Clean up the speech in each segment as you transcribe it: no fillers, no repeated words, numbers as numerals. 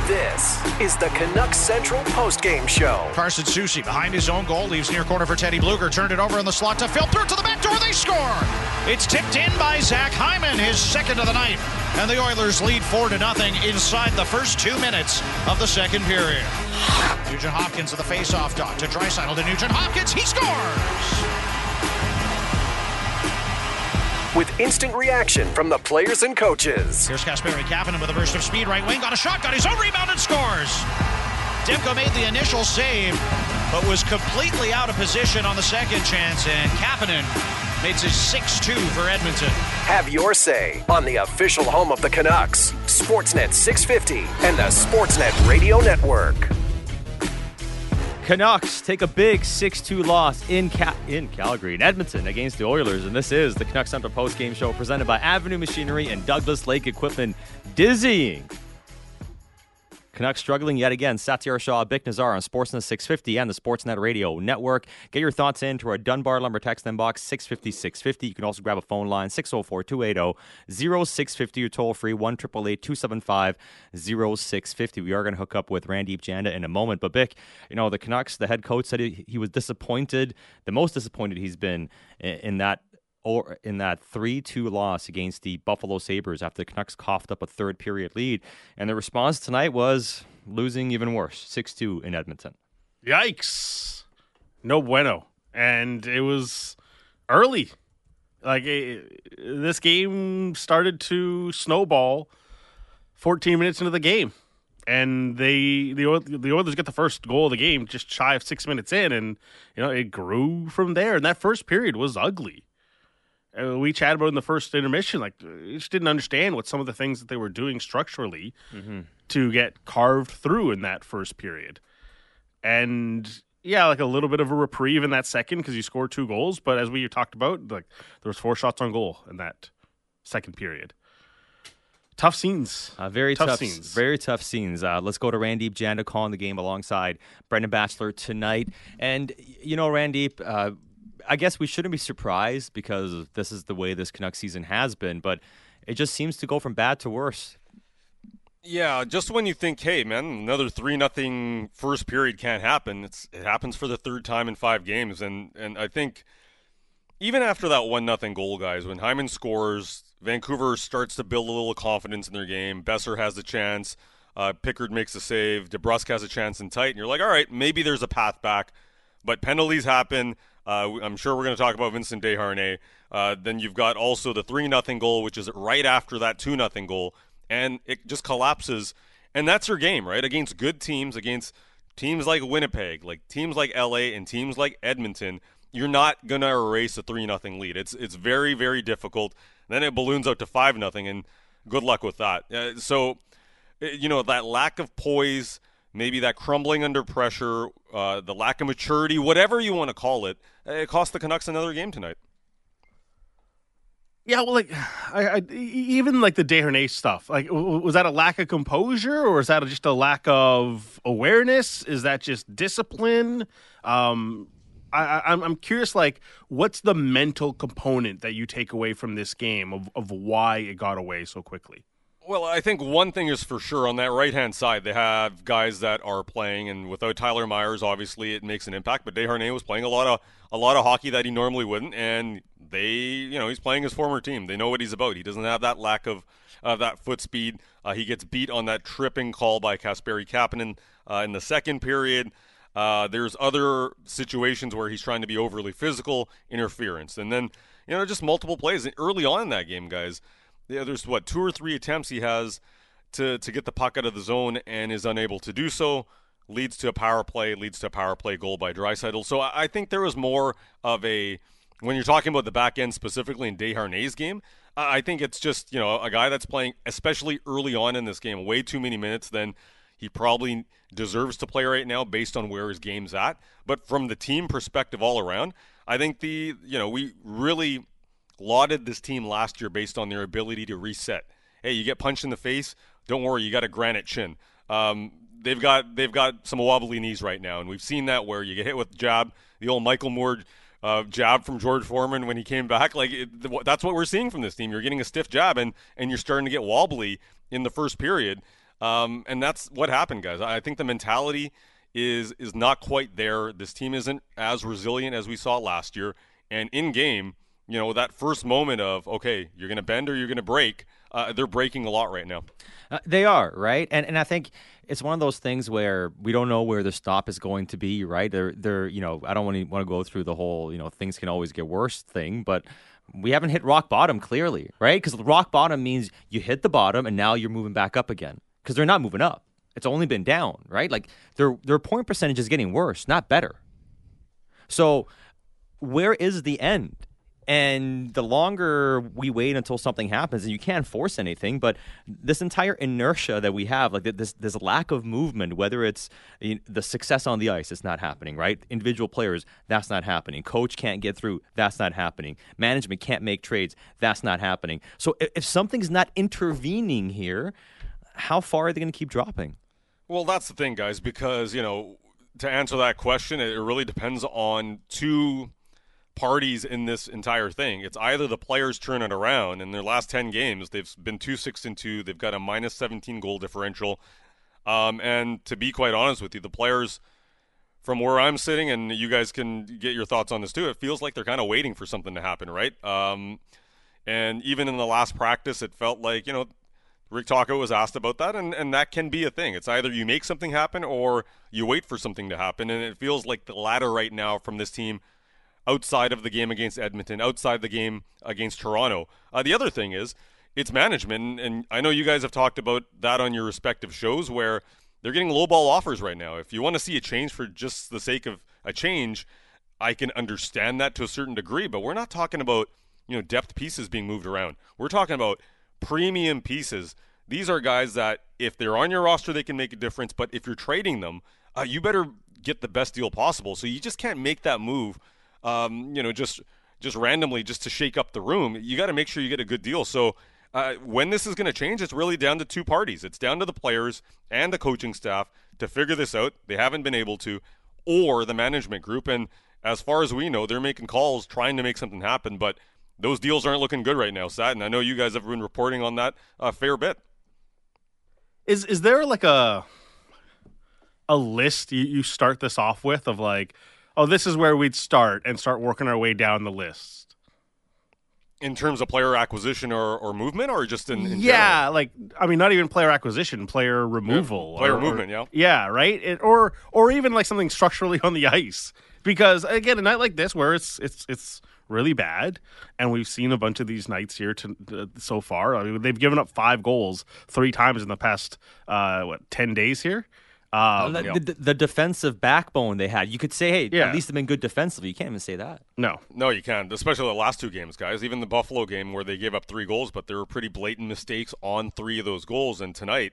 This is the Canucks Central postgame show. Carson Soucy behind his own goal, leaves near corner for Teddy Bluger, turned it over in the slot to Phil, through to the back door, they score! It's tipped in by Zach Hyman, his second of the night, and the Oilers lead 4-0 inside the first 2 minutes of the second period. Nugent Hopkins at the face-off dot to Draisaitl to Nugent Hopkins, he scores! With instant reaction from the players and coaches. Here's Kasperi Kapanen with a burst of speed, right wing, got a shot, got his own rebound and scores! Demko made the initial save, but was completely out of position on the second chance, and Kapanen makes it 6-2 for Edmonton. Have your say on the official home of the Canucks, Sportsnet 650 and the Sportsnet Radio Network. Canucks take a big 6-2 loss in Calgary, in Edmonton, against the Oilers. And this is the Canucks Central postgame show presented by Avenue Machinery and Douglas Lake Equipment. Dizzying. Canucks struggling yet again. Satyar Shah, Bik Nazar on Sportsnet 650 and the Sportsnet Radio Network. Get your thoughts in to our Dunbar Lumber text inbox, 650-650. You can also grab a phone line, 604-280-0650. Or toll free, 1-888-275-0650. We are going to hook up with Randeep Janda in a moment. But Bik, you know, the Canucks, the head coach said he was disappointed, the most disappointed he's been in that 3-2 loss against the Buffalo Sabres after the Canucks coughed up a third period lead. And the response tonight was losing even worse, 6-2 in Edmonton. Yikes. No bueno. And it was early. This game started to snowball 14 minutes into the game. And the Oilers get the first goal of the game just shy of 6 minutes in. And, you know, it grew from there. And that first period was ugly. We chatted about it in the first intermission. We just didn't understand what some of the things that they were doing structurally to get carved through in that first period. And yeah, a little bit of a reprieve in that second because you scored 2 goals. But as we talked about, there was 4 shots on goal in that second period. Tough scenes. Very tough scenes. Very tough scenes. Let's go to Randeep Janda calling the game alongside Brendan Batchelor tonight. And, you know, Randeep, I guess we shouldn't be surprised because this is the way this Canucks season has been, but it just seems to go from bad to worse. Yeah, just when you think, hey, man, another 3-0 first period can't happen, it happens for the third time in 5 games. And I think even after that 1-0 goal, guys, when Hyman scores, Vancouver starts to build a little confidence in their game. Besser has a chance. Pickard makes a save. DeBrusk has a chance in tight. And you're like, all right, maybe there's a path back. But penalties happen. I'm sure we're going to talk about Vincent Desharnais. Then you've got also the 3-0 goal, which is right after that 2-0 goal, and it just collapses. And that's your game, right? Against good teams, against teams like Winnipeg, like teams like LA, and teams like Edmonton, you're not going to erase a 3-0 lead. It's very, very difficult. Then it balloons out to 5-0, and good luck with that. So, you know, that lack of poise, maybe that crumbling under pressure, the lack of maturity, whatever you want to call it, it cost the Canucks another game tonight. Yeah, well, even the Desharnais stuff, was that a lack of composure or is that just a lack of awareness? Is that just discipline? I'm curious, what's the mental component that you take away from this game of why it got away so quickly? Well, I think one thing is for sure, on that right-hand side, they have guys that are playing, and without Tyler Myers, obviously, it makes an impact, but Desharnais was playing a lot of hockey that he normally wouldn't, and he's playing his former team. They know what he's about. He doesn't have that lack of that foot speed. He gets beat on that tripping call by Kasperi Kapanen in the second period. There's other situations where he's trying to be overly physical, interference, and then, just multiple plays early on in that game, guys. Yeah, there's 2 or 3 attempts he has to get the puck out of the zone and is unable to do so. Leads to a power play goal by Draisaitl. So I think there was more of when you're talking about the back end specifically in Desharnais' game, I think it's just, a guy that's playing, especially early on in this game, way too many minutes than he probably deserves to play right now based on where his game's at. But from the team perspective all around, I think we really lauded this team last year based on their ability to reset. Hey, you get punched in the face, don't worry, you got a granite chin. They've got some wobbly knees right now, and we've seen that where you get hit with jab, the old Michael Moore jab from George Foreman when he came back. That's what we're seeing from this team. You're getting a stiff jab, and you're starting to get wobbly in the first period. And that's what happened, guys. I think the mentality is not quite there. This team isn't as resilient as we saw last year. And in game, that first moment of, okay, you're going to bend or you're going to break, they're breaking a lot right now. They are, right? And I think it's one of those things where we don't know where the stop is going to be, right? I don't want to go through the whole, things can always get worse thing, but we haven't hit rock bottom clearly, right? Because rock bottom means you hit the bottom and now you're moving back up again because they're not moving up. It's only been down, right? Like their point percentage is getting worse, not better. So where is the end? And the longer we wait until something happens, and you can't force anything, but this entire inertia that we have, like this lack of movement, whether it's the success on the ice, it's not happening, right? Individual players, that's not happening. Coach can't get through, that's not happening. Management can't make trades, that's not happening. So if something's not intervening here, how far are they going to keep dropping? Well, that's the thing, guys, because, to answer that question, it really depends on two parties in this entire thing. It's either the players turn it around. In their last 10 games, they've been 2-6-2. They've got a minus 17 goal differential. And to be quite honest with you, the players, from where I'm sitting, and you guys can get your thoughts on this too, it feels like they're kind of waiting for something to happen, right? And even in the last practice, it felt like, Rick Tocco was asked about that, and that can be a thing. It's either you make something happen or you wait for something to happen, and it feels like the latter right now from this team outside of the game against Edmonton, outside the game against Toronto. The other thing is, it's management, and I know you guys have talked about that on your respective shows where they're getting lowball offers right now. If you want to see a change for just the sake of a change, I can understand that to a certain degree, but we're not talking about, depth pieces being moved around. We're talking about premium pieces. These are guys that if they're on your roster, they can make a difference, but if you're trading them, you better get the best deal possible. So you just can't make that move just randomly just to shake up the room. You got to make sure you get a good deal. So when this is going to change, it's really down to two parties. It's down to the players and the coaching staff to figure this out. They haven't been able to, or the management group. And as far as we know, they're making calls trying to make something happen, but those deals aren't looking good right now, Sat. And I know you guys have been reporting on that a fair bit. Is there like a list you start this off with of like, oh, this is where we'd start working our way down the list? In terms of player acquisition or movement, or just in yeah, general? Not even player acquisition, player removal. Yeah, player movement, yeah. Yeah, right? Or even like something structurally on the ice. Because, again, a night like this where it's really bad, and we've seen a bunch of these nights here so far. I mean, they've given up 5 goals 3 times in the past, 10 days here? The defensive backbone they had. You could say, hey, at least they've been good defensively. You can't even say that. No, you can't. Especially the last 2 games, guys. Even the Buffalo game where they gave up 3 goals, but there were pretty blatant mistakes on 3 of those goals. And tonight,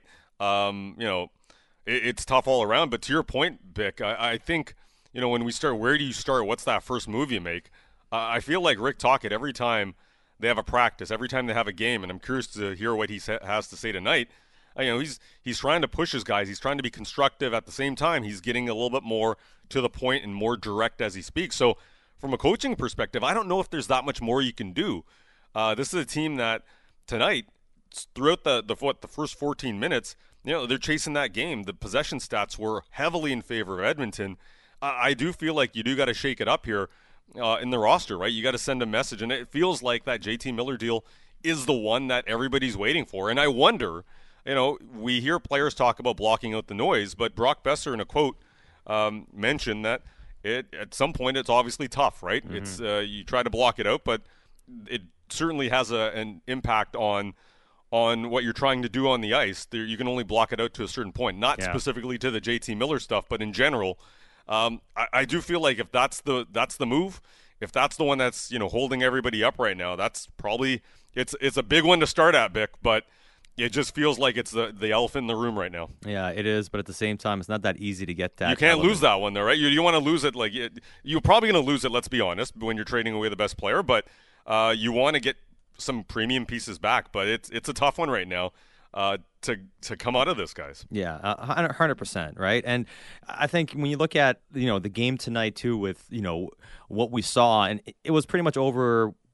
it's tough all around. But to your point, Bick, I think, when we start, where do you start? What's that first move you make? I feel like Rick Tocchet, every time they have a practice, every time they have a game, and I'm curious to hear what he has to say tonight. He's trying to push his guys. He's trying to be constructive. At the same time, he's getting a little bit more to the point and more direct as he speaks. So from a coaching perspective, I don't know if there's that much more you can do. This is a team that tonight, throughout the first 14 minutes, they're chasing that game. The possession stats were heavily in favor of Edmonton. I do feel like you do got to shake it up here in the roster, right? You got to send a message, and it feels like that JT Miller deal is the one that everybody's waiting for. And I wonder, we hear players talk about blocking out the noise, but Brock Besser in a quote mentioned that at some point it's obviously tough, right? Mm-hmm. It's you try to block it out, but it certainly has an impact on what you're trying to do on the ice. You can only block it out to a certain point, not specifically to the JT Miller stuff, but in general. I do feel like if that's the move, if that's the one that's holding everybody up right now, that's probably it's a big one to start at, Bick, but it just feels like it's the elephant in the room right now. Yeah, it is, but at the same time, it's not that easy to get that. You can't lose that one, though, right? You want to lose it. You're probably going to lose it, let's be honest, when you're trading away the best player, but you want to get some premium pieces back, but it's a tough one right now to come out of this, guys. Yeah, 100%, right? And I think when you look at the game tonight too, with what we saw, and it was pretty much over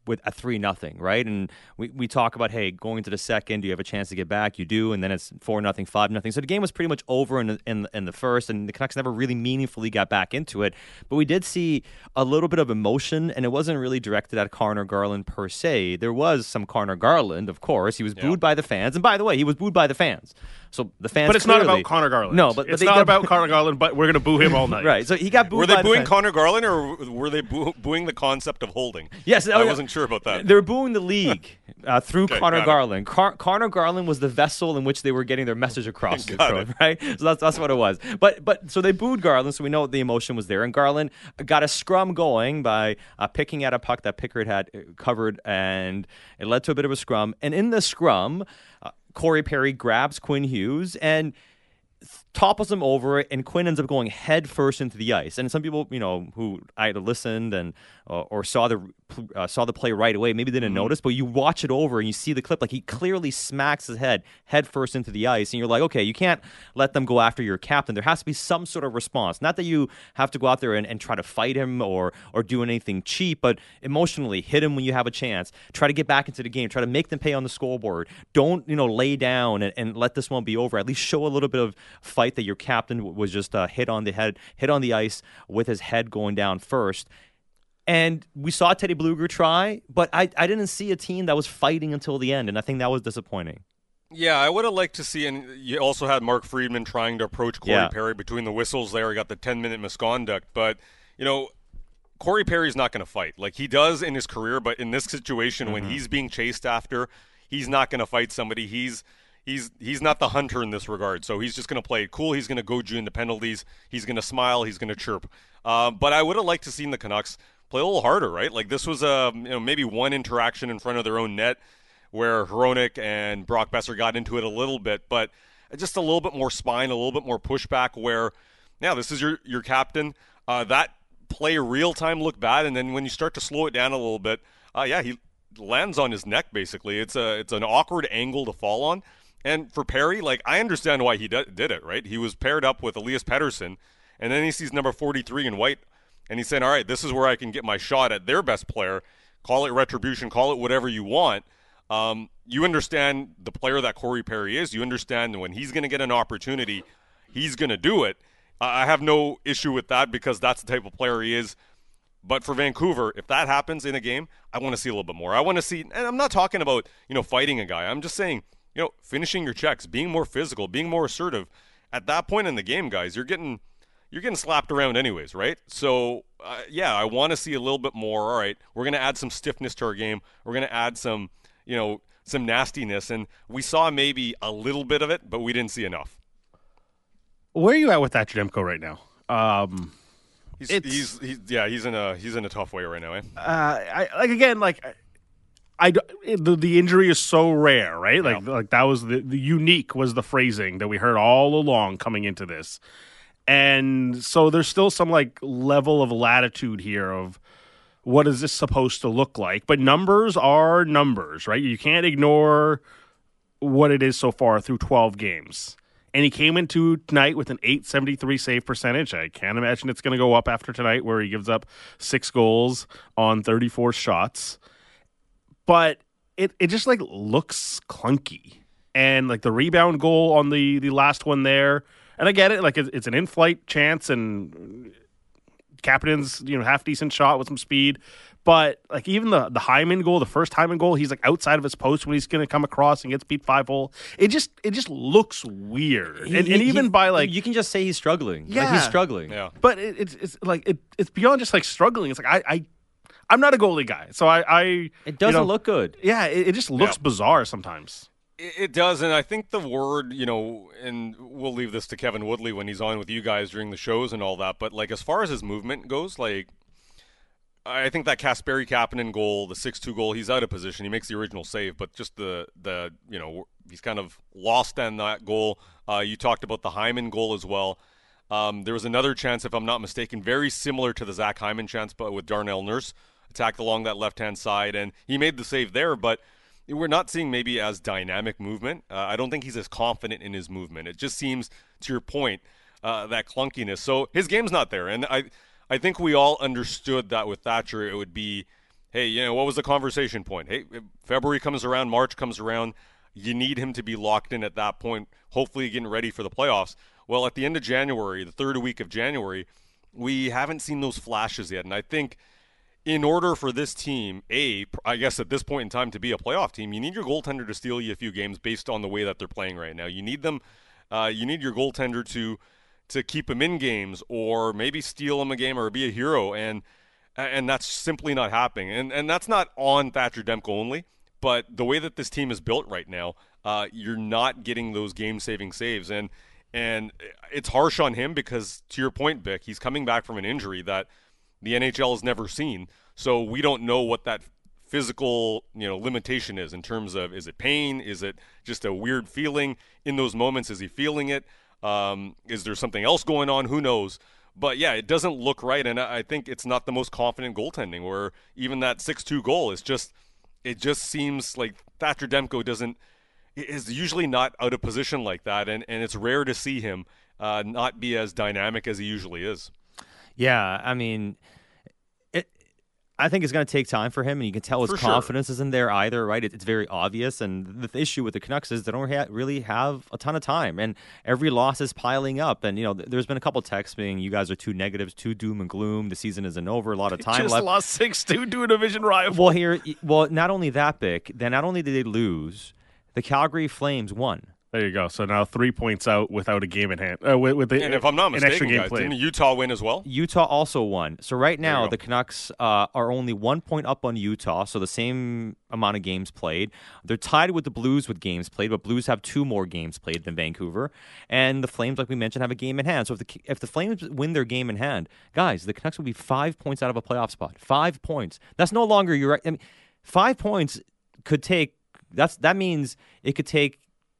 with a 3-0, right? And we talk about, hey, going into the second, do you have a chance to get back? You do, and then it's 4-0, 5-0. So the game was pretty much over in the first, and the Canucks never really meaningfully got back into it. But we did see a little bit of emotion, and it wasn't really directed at Connor Garland per se. There was some Connor Garland, of course. He was booed by the fans, and by the way, he was booed by the fans. So the fans, but it's not about Connor Garland. No, but it's not about Connor Garland. But we're going to boo him all night. Right. So he got booed. Were they by booing the Connor Garland, or were they booing the concept of holding? Yes, I wasn't sure about that. They were booing the league through Okay, Connor Garland. Connor Garland was the vessel in which they were getting their message across, right? So that's what it was. But so they booed Garland, so we know the emotion was there. And Garland got a scrum going by picking at a puck that Pickard had covered, and it led to a bit of a scrum. And in the scrum, Corey Perry grabs Quinn Hughes and topples him over, and Quinn ends up going head first into the ice. And some people, who either listened and or saw the play right away, maybe didn't notice, but you watch it over and you see the clip, like he clearly smacks his head first into the ice, and you're like, okay, you can't let them go after your captain. There has to be some sort of response. Not that you have to go out there and try to fight him or do anything cheap, but emotionally hit him when you have a chance. Try to get back into the game. Try to make them pay on the scoreboard. Don't lay down and let this one be over. At least show a little bit of fight that your captain was just hit on the ice with his head going down first. And we saw Teddy Bluger try, but I didn't see a team that was fighting until the end, and I think that was disappointing. Yeah, I would have liked to see, and you also had Mark Friedman trying to approach Corey Perry between the whistles there. He got the 10-minute misconduct, but, Corey Perry's not going to fight like he does in his career, but in this situation, when he's being chased after, he's not going to fight somebody. He's not the hunter in this regard, so he's just going to play it cool. He's going to go in the penalties. He's going to smile. He's going to chirp. But I would have liked to see the Canucks play a little harder, right? Like this was maybe one interaction in front of their own net where Hronek and Brock Besser got into it a little bit, but just a little bit more spine, a little bit more pushback where, now this is your captain. That play real time looked bad, and then when you start to slow it down a little bit, he lands on his neck basically. It's an awkward angle to fall on. And for Perry, like I understand why he did it, right? He was paired up with Elias Pettersson, and then he sees number 43 in white, and he's saying, all right, this is where I can get my shot at their best player. Call it retribution, call it whatever you want. You understand the player that Corey Perry is. You understand when he's going to get an opportunity, he's going to do it. I have no issue with that because that's the type of player he is. But for Vancouver, if that happens in a game, I want to see a little bit more. I want to see, and I'm not talking about, fighting a guy. I'm just saying, finishing your checks, being more physical, being more assertive. At that point in the game, guys, you're getting slapped around anyways, right? So, I want to see a little bit more. All right, we're going to add some stiffness to our game. We're going to add some nastiness. And we saw maybe a little bit of it, but we didn't see enough. Where are you at with that, Demko, right now? He's in a tough way right now, the injury is so rare, right? Like that was the unique was the phrasing that we heard all along coming into this. And so there's still some level of latitude here of what is this supposed to look like? But numbers are numbers, right? You can't ignore what it is so far through 12 games. And he came into tonight with an .873 save percentage. I can't imagine it's going to go up after tonight where he gives up 6 goals on 34 shots. But it just looks clunky. And the rebound goal on the last one there, and I get it, it's an in-flight chance and Kapanen's half decent shot with some speed. But even the Hyman goal, the first Hyman goal, he's outside of his post when he's going to come across and gets beat 5-hole. It just looks weird. You can just say he's struggling. Yeah, he's struggling. Yeah. But it's beyond just struggling. It's I'm not a goalie guy, so it doesn't look good. Yeah, it just looks bizarre sometimes. It does, and I think the word, and we'll leave this to Kevin Woodley when he's on with you guys during the shows and all that, but as far as his movement goes, I think that Kasperi Kapanen goal, the 6-2 goal, he's out of position. He makes the original save, but just the he's kind of lost on that goal. You talked about the Hyman goal as well. There was another chance, if I'm not mistaken, very similar to the Zach Hyman chance, but with Darnell Nurse attacked along that left-hand side, and he made the save there, but we're not seeing maybe as dynamic movement. I don't think he's as confident in his movement. It just seems, to your point, that clunkiness. So his game's not there, and I think we all understood that with Thatcher it would be hey, what was the conversation point? Hey, if February comes around, March comes around, you need him to be locked in at that point, hopefully getting ready for the playoffs. Well, at the end of January, the third week of January, we haven't seen those flashes yet. And I think in order for this team, I guess at this point in time, to be a playoff team, you need your goaltender to steal you a few games based on the way that they're playing right now. You need them. You need your goaltender to keep them in games, or maybe steal them a game, or be a hero. And that's simply not happening. And that's not on Thatcher Demko only, but the way that this team is built right now, you're not getting those game-saving saves. And it's harsh on him because, to your point, Vic, he's coming back from an injury that the NHL has never seen. So we don't know what that physical, limitation is in terms of, is it pain? Is it just a weird feeling in those moments? Is he feeling it? Is there something else going on? Who knows? But yeah, it doesn't look right, and I think it's not the most confident goaltending. Where even that 6-2 goal it just seems like Thatcher Demko is usually not out of position like that, and it's rare to see him not be as dynamic as he usually is. Yeah, I mean, I think it's going to take time for him, and you can tell his confidence isn't there either, right? It's very obvious, and the issue with the Canucks is they don't really have a ton of time, and every loss is piling up. And, there's been a couple texts being, you guys are too negatives, too doom and gloom, the season isn't over, a lot of time just left. Lost 6-2 to a division rival. Well, not only that, Bick, then not only did they lose, the Calgary Flames won. There you go. So now 3 points out without a game in hand. And if I'm not mistaken, guys, didn't Utah win as well? Utah also won. So right now, the Canucks are only 1 point up on Utah, so the same amount of games played. They're tied with the Blues with games played, but Blues have 2 more games played than Vancouver. And the Flames, like we mentioned, have a game in hand. So if the Flames win their game in hand, guys, the Canucks will be 5 points out of a playoff spot. 5 points. That's no longer your... 5 points could take... That means it could take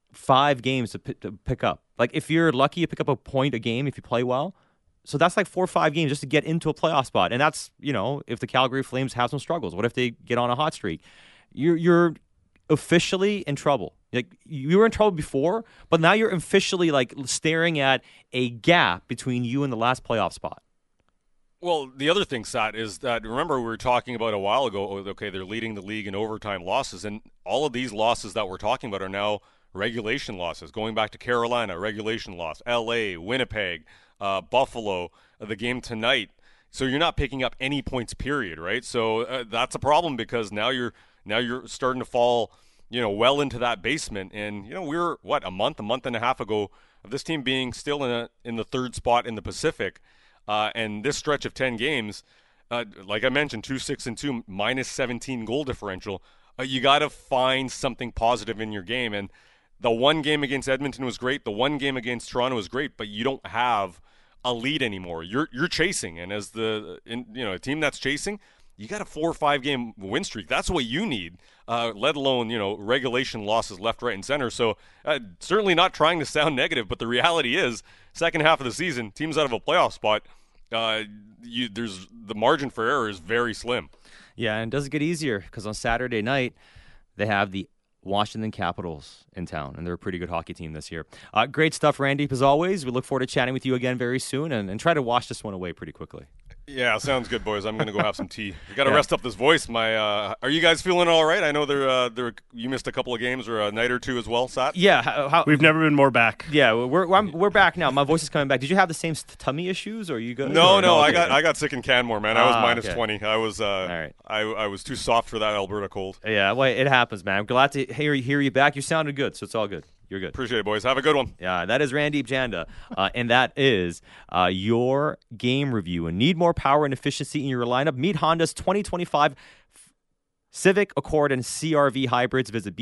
5 games to pick up. Like, if you're lucky, you pick up a point a game if you play well. So that's like 4 or 5 games just to get into a playoff spot. And that's, if the Calgary Flames have some struggles. What if they get on a hot streak? You're officially in trouble. Like, you were in trouble before, but now you're officially like staring at a gap between you and the last playoff spot. Well, the other thing, Sat, is that, remember we were talking about a while ago, they're leading the league in overtime losses, and all of these losses that we're talking about are now regulation losses. Going back to Carolina, regulation loss. LA, Winnipeg, Buffalo, the game tonight. So you're not picking up any points, period, right? So that's a problem because now you're starting to fall, well into that basement. And we were a month and a half ago of this team being still in the third spot in the Pacific, and this stretch of 10 games, like I mentioned, 2-6-2, minus 17 goal differential. You got to find something positive in your game, and the one game against Edmonton was great. The one game against Toronto was great, but you don't have a lead anymore. You're chasing, and as a team that's chasing, you got a 4 or 5 game win streak. That's what you need, let alone regulation losses left, right, and center. So certainly not trying to sound negative, but the reality is, second half of the season, teams out of a playoff spot, there's the margin for error is very slim. Yeah, and it doesn't get easier because on Saturday night they have the Washington Capitals in town, and they're a pretty good hockey team this year. Great stuff, Randy, as always. We look forward to chatting with you again very soon and try to wash this one away pretty quickly. Yeah, sounds good, boys. I'm going to go have some tea. I got to rest up this voice. Are you guys feeling all right? I know you missed a couple of games or a night or two as well, Sat? Yeah. We've never been more back. Yeah, we're back now. My voice is coming back. Did you have the same tummy issues, or are you good? No, Okay. I got sick in Canmore, man. I was minus okay. 20. I was all right. I was too soft for that Alberta cold. Yeah, well, it happens, man. I'm glad to hear you back. You sounded good, so it's all good. You're good. Appreciate it, boys. Have a good one. Yeah, that is Randeep Janda, and that is your game review. And need more power and efficiency in your lineup? Meet Honda's 2025 Civic, Accord, and CR-V hybrids. Visit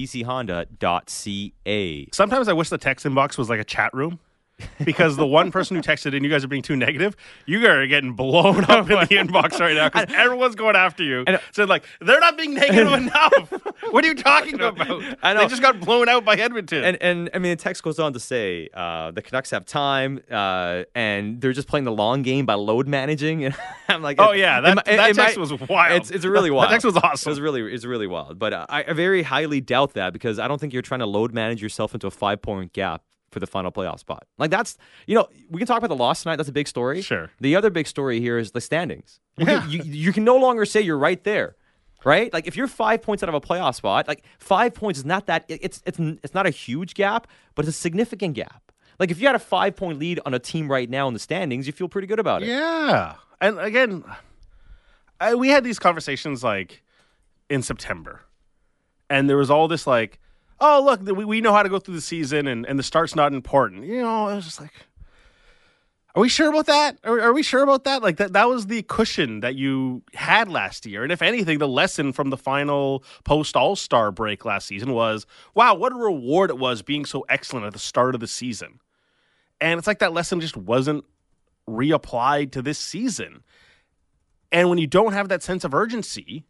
bchonda.ca. Sometimes I wish the text inbox was like a chat room. Because the one person who texted in, you guys are being too negative. You guys are getting blown up in the inbox right now because everyone's going after you. So like, they're not being negative enough. What are you talking about? I know. They just got blown out by Edmonton. And I mean, the text goes on to say the Canucks have time and they're just playing the long game by load managing. And I'm like, oh yeah, that text was wild. It's really wild. That text was awesome. It's really wild. But I very highly doubt that because I don't think you're trying to load manage yourself into a 5-point gap for the final playoff spot. Like that's, we can talk about the loss tonight. That's a big story. Sure. The other big story here is the standings. Yeah. You can no longer say you're right there. right? Like if you're 5 points out of a playoff spot, like 5 points is not that it's not a huge gap, but it's a significant gap. Like if you had a 5-point lead on a team right now in the standings, you feel pretty good about it. Yeah. And again, we had these conversations like in September, and there was all this like, oh, look, we know how to go through the season, and the start's not important. You know, I was just like, are we sure about that? Are we sure about that? Like that was the cushion that you had last year. And if anything, the lesson from the final post All-Star break last season was, wow, what a reward it was being so excellent at the start of the season. And it's like that lesson just wasn't reapplied to this season. And when you don't have that sense of urgency,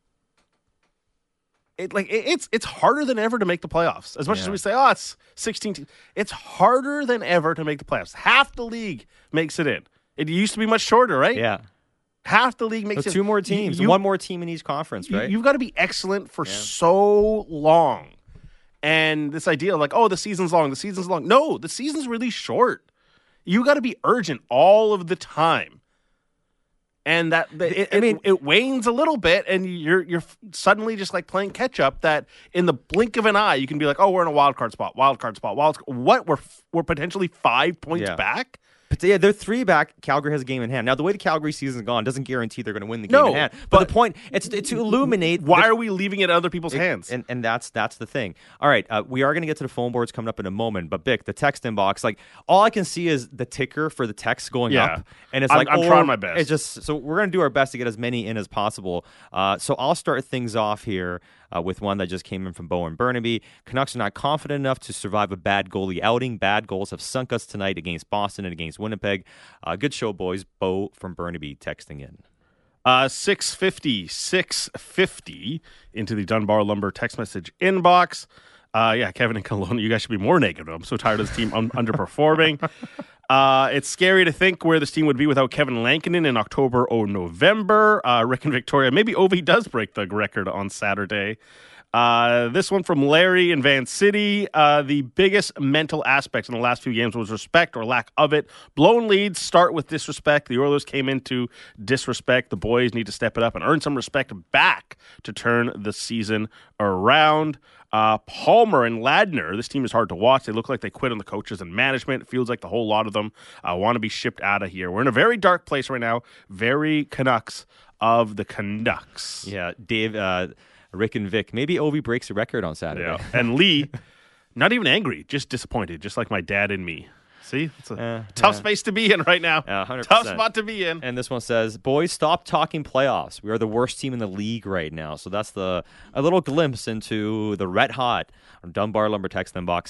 it's harder than ever to make the playoffs. As much as we say, oh, it's 16 teams, it's harder than ever to make the playoffs. Half the league makes it in. It used to be much shorter, right? Yeah. Half the league makes it in. 2 more teams, one more team in each conference, right? You've got to be excellent for so long. And this idea of like, oh, the season's long. No, the season's really short. You got to be urgent all of the time. And it wanes a little bit, and you're suddenly just like playing catch up. That in the blink of an eye, you can be like, "Oh, we're in a wild card spot. What? We're potentially 5 points back." But yeah, they're 3 back. Calgary has a game in hand. Now, the way the Calgary season's gone doesn't guarantee they're going to win the game in hand. But the point, it's to illuminate. Why are we leaving it in other people's hands? And that's the thing. All right, we are going to get to the phone boards coming up in a moment. But, Bick, the text inbox, like, all I can see is the ticker for the text going up. And it's I'm trying my best. It's just, so we're going to do our best to get as many in as possible. So I'll start things off here. With one that just came in from Bowen Burnaby. Canucks are not confident enough to survive a bad goalie outing. Bad goals have sunk us tonight against Boston and against Winnipeg. Good show, boys. Bo from Burnaby texting in. 650 into the Dunbar Lumber text message inbox. Kevin and Kelowna, you guys should be more negative. I'm so tired of this team underperforming. It's scary to think where this team would be without Kevin Lankinen in October or November. Rick and Victoria, maybe Ovi does break the record on Saturday. This one from Larry in Van City. The biggest mental aspect in the last few games was respect or lack of it. Blown leads start with disrespect. The Oilers came into disrespect. The boys need to step it up and earn some respect back to turn the season around. Palmer and Ladner, this team is hard to watch. They look like they quit on the coaches and management. It feels like the whole lot of them want to be shipped out of here. We're in a very dark place right now. Very Canucks of the Canucks. Yeah, Dave, Rick and Vic. Maybe Ovi breaks a record on Saturday. Yeah. And Lee, not even angry, just disappointed, just like my dad and me. See, it's a tough space to be in right now. 100%. Tough spot to be in. And this one says, boys, stop talking playoffs. We are the worst team in the league right now. So that's a little glimpse into the red hot Dunbar Lumber text inbox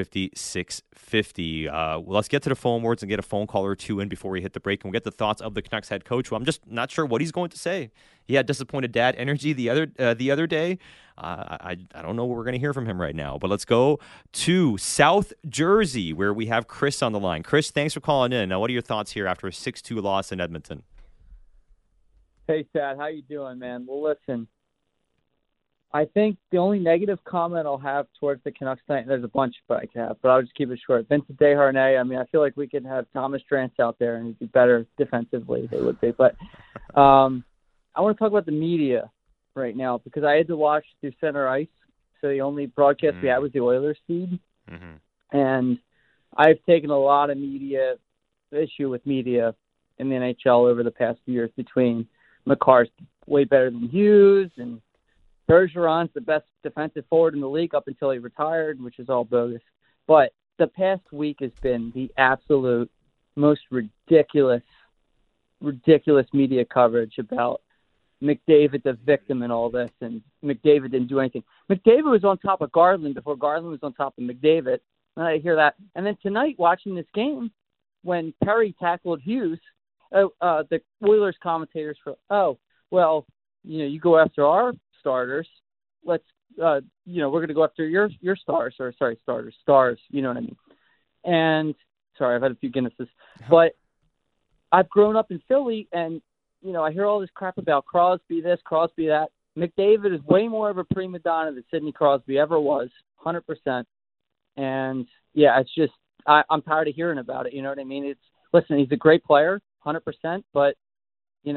650. Let's get to the phone words and get a phone call or two in before we hit the break. And we'll get the thoughts of the Canucks head coach, who I'm just not sure what he's going to say. He had disappointed dad energy the other day. I don't know what we're going to hear from him right now. But let's go to South Jersey, where we have Chris on the line. Chris, thanks for calling in. Now, what are your thoughts here after a 6-2 loss in Edmonton? Hey, Chad, how you doing, man? Well, listen, I think the only negative comment I'll have towards the Canucks tonight, there's a bunch I could have, but I'll just keep it short. Vincent Desharnais, I mean, I feel like we could have Thomas Drance out there and he'd be better defensively. They would be. But I want to talk about the media right now because I had to watch through center ice. So the only broadcast we had was the Oilers feed. Mm-hmm. And I've taken a lot of issue with media in the NHL over the past few years between McCarr's way better than Hughes and Bergeron's the best defensive forward in the league up until he retired, which is all bogus. But the past week has been the absolute most ridiculous media coverage about McDavid, the victim in all this, and McDavid didn't do anything. McDavid was on top of Garland before Garland was on top of McDavid. And I hear that. And then tonight, watching this game, when Perry tackled Hughes, the Oilers commentators you go after our starters. Let's, we're going to go after your stars, stars. You know what I mean? And sorry, I've had a few Guinnesses, but I've grown up in Philly, and I hear all this crap about Crosby this, Crosby that. McDavid is way more of a prima donna than Sidney Crosby ever was, 100%. And yeah, it's just I'm tired of hearing about it. You know what I mean? Listen, he's a great player, 100%, but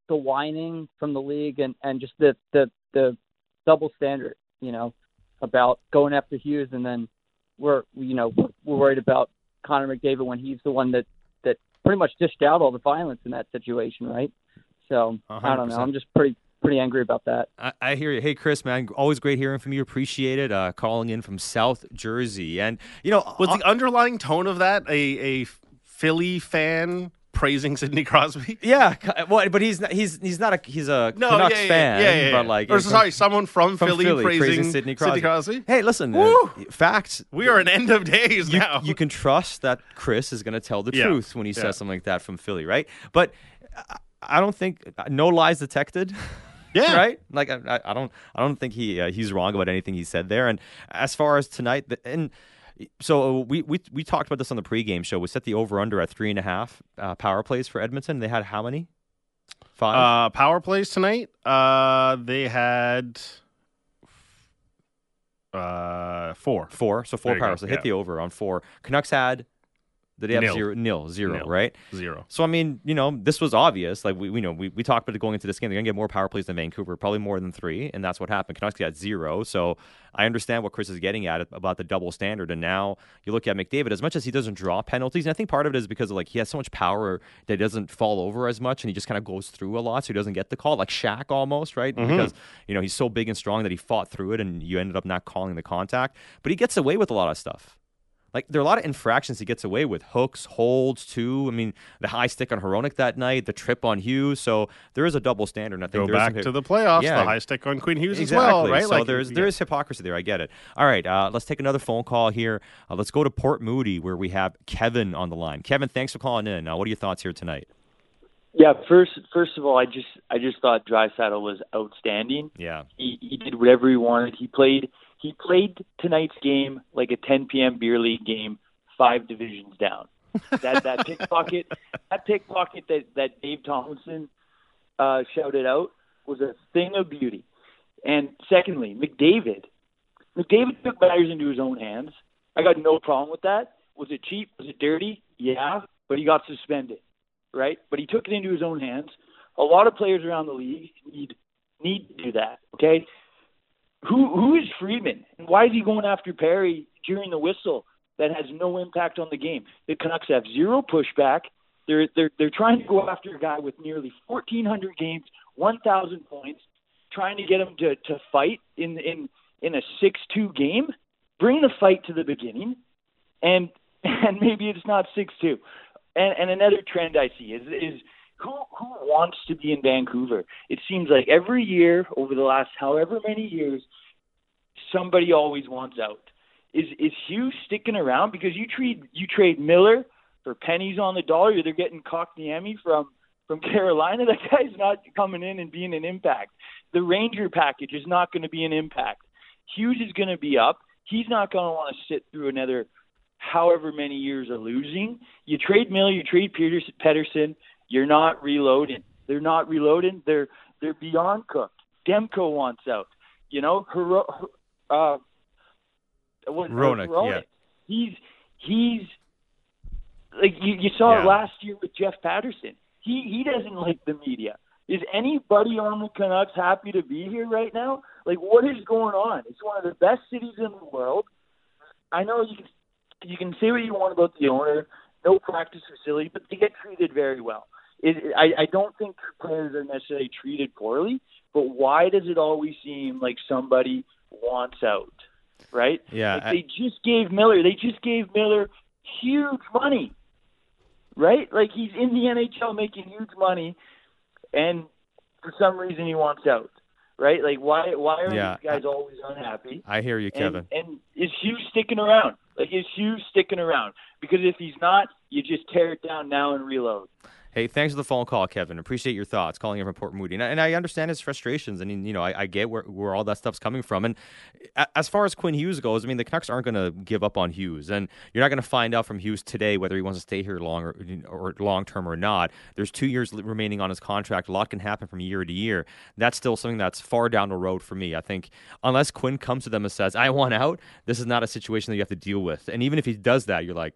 the whining from the league and just the double standard, about going after Hughes, and then we're worried about Connor McDavid when he's the one that pretty much dished out all the violence in that situation, right? So 100%. I don't know. I'm just pretty angry about that. I hear you. Hey, Chris, man, always great hearing from you. Appreciate it. Calling in from South Jersey. And, was the underlying tone of that a Philly fan praising Sidney Crosby? Yeah, but he's a Canucks fan. Yeah. But like, someone from Philly praising Sidney Crosby. Sidney Crosby. Hey, listen, facts. We are an end of days now. You can trust that Chris is going to tell the truth when he says something like that from Philly, right? But I don't think no lies detected. Yeah. Right. Like I don't think he's wrong about anything he said there. And as far as tonight, so we talked about this on the pregame show. We set the over/under at 3.5 power plays for Edmonton. They had how many? 5 power plays tonight. They had 4. 4. So 4 There you power. go. So hit the over on 4. Canucks had. Did they have Nil. zero, right? 0. So, I mean, this was obvious. Like, we talked about it going into this game. They're going to get more power plays than Vancouver, probably more than 3, and that's what happened. Canucks got 0. So I understand what Chris is getting at about the double standard. And now you look at McDavid, as much as he doesn't draw penalties, and I think part of it is because of, he has so much power that he doesn't fall over as much, and he just kind of goes through a lot, so he doesn't get the call, like Shaq almost, right? Mm-hmm. Because, he's so big and strong that he fought through it, and you ended up not calling the contact. But he gets away with a lot of stuff. Like, there are a lot of infractions he gets away with. Hooks, holds, too. I mean, the high stick on Hronek that night, the trip on Hughes. So there is a double standard. And I think go back to the playoffs, the high stick on Quinn Hughes as well, right? So there is hypocrisy there. I get it. All right, let's take another phone call here. Let's go to Port Moody, where we have Kevin on the line. Kevin, thanks for calling in. What are your thoughts here tonight? Yeah, first of all, I just thought Draisaitl was outstanding. Yeah. He did whatever he wanted. He played tonight's game like a 10 p.m. beer league game, 5 divisions down. That pickpocket, that Dave Tomlinson shouted out was a thing of beauty. And secondly, McDavid took matters into his own hands. I got no problem with that. Was it cheap? Was it dirty? Yeah, but he got suspended, right? But he took it into his own hands. A lot of players around the league need to do that, okay? Who is Friedman? And why is he going after Perry during the whistle that has no impact on the game? The Canucks have 0 pushback. They're trying to go after a guy with nearly 1,400 games, 1,000 points, trying to get him to fight in a 6-2 game. Bring the fight to the beginning, and maybe it's not 6-2. And another trend I see is who wants to be in Vancouver? It seems like every year over the last however many years, somebody always wants out. Is Hughes sticking around? Because you trade Miller for pennies on the dollar. They're getting Kotkaniemi from Carolina. That guy's not coming in and being an impact. The Ranger package is not going to be an impact. Hughes is going to be up. He's not going to want to sit through another however many years of losing. You trade Miller, you trade Pettersson. You're not reloading. They're not reloading. They're beyond cooked. Demko wants out. Hronek, yeah. He's like you saw it last year with Jeff Patterson. He doesn't like the media. Is anybody on the Canucks happy to be here right now? Like, what is going on? It's one of the best cities in the world. I know you can say what you want about the owner, no practice facility, but they get treated very well. I don't think players are necessarily treated poorly, but why does it always seem like somebody wants out, right? Yeah. They just gave Miller huge money, right? Like, he's in the NHL making huge money, and for some reason he wants out, right? Like, why are these guys always unhappy? I hear you, Kevin. And is Hughes sticking around? Like, is Hughes sticking around? Because if he's not, you just tear it down now and reload. Hey, thanks for the phone call, Kevin. Appreciate your thoughts, calling in from Port Moody. And I understand his frustrations. I mean, I get where all that stuff's coming from. And as far as Quinn Hughes goes, I mean, the Canucks aren't going to give up on Hughes. And you're not going to find out from Hughes today whether he wants to stay here or long-term or not. There's 2 years remaining on his contract. A lot can happen from year to year. That's still something that's far down the road for me. I think unless Quinn comes to them and says, I want out, this is not a situation that you have to deal with. And even if he does that, you're like,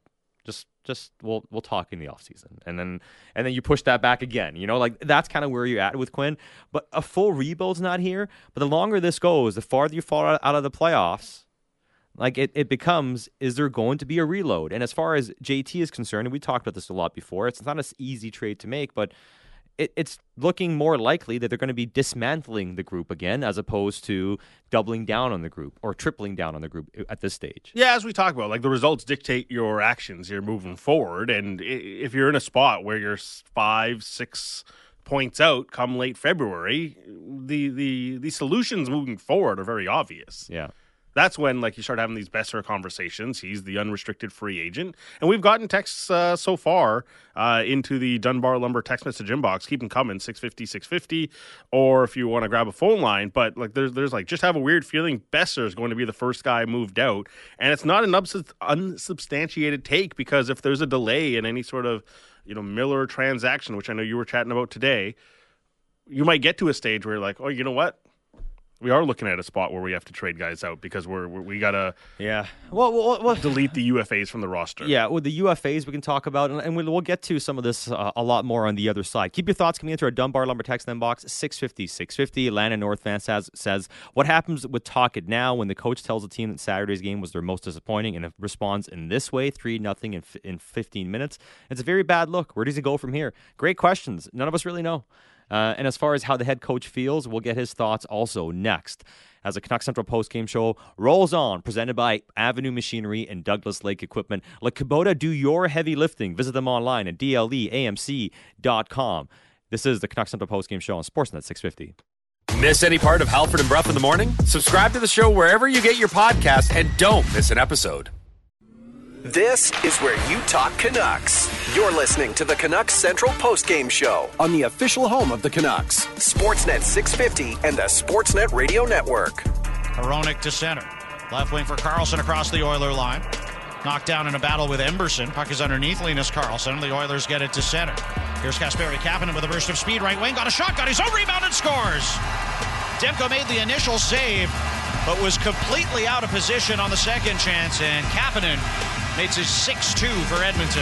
Just we'll talk in the offseason. And then you push that back again. Like that's kind of where you're at with Quinn. But a full rebuild's not here. But the longer this goes, the farther you fall out of the playoffs, like it becomes, is there going to be a reload? And as far as JT is concerned, and we talked about this a lot before, it's not an easy trade to make, but it's looking more likely that they're going to be dismantling the group again as opposed to doubling down on the group or tripling down on the group at this stage. Yeah, as we talk about, like the results dictate your actions. You're moving forward, and if you're in a spot where you're 5-6 points out come late February, the solutions moving forward are very obvious. Yeah. That's when you start having these Besser conversations. He's the unrestricted free agent. And we've gotten texts so far into the Dunbar Lumber text message inbox. Keep them coming, 650-650, or if you want to grab a phone line. But there's just have a weird feeling Besser is going to be the first guy moved out. And it's not an unsubstantiated take, because if there's a delay in any sort of Miller transaction, which I know you were chatting about today, you might get to a stage where you're like, oh, you know what? We are looking at a spot where we have to trade guys out because we gotta delete the UFAs from the roster. Yeah, with the UFAs we can talk about, and we'll get to some of this a lot more on the other side. Keep your thoughts coming into our Dunbar Lumber text inbox 650-650. Lana North fan says, what happens with Tocchet now when the coach tells the team that Saturday's game was their most disappointing and it responds in this way, 3-0 in 15 minutes? It's a very bad look. Where does he go from here? Great questions. None of us really know. And as far as how the head coach feels, we'll get his thoughts also next as the Canucks Central postgame show rolls on, presented by Avenue Machinery and Douglas Lake Equipment. Let Kubota do your heavy lifting. Visit them online at dleamc.com. This is the Canucks Central postgame show on Sportsnet 650. Miss any part of Halford and Brough in the morning? Subscribe to the show wherever you get your podcast and don't miss an episode. This is where you talk Canucks. You're listening to the Canucks Central Postgame Show on the official home of the Canucks, Sportsnet 650 and the Sportsnet Radio Network. Hronek to center. Left wing for Karlsson across the Oiler line. Knocked down in a battle with Emberson. Puck is underneath Linus Karlsson. The Oilers get it to center. Here's Kasperi Kapanen with a burst of speed. Right wing, got a shot, got his own rebound and scores. Demko made the initial save, but was completely out of position on the second chance, and Kapanen makes his 6-2 for Edmonton.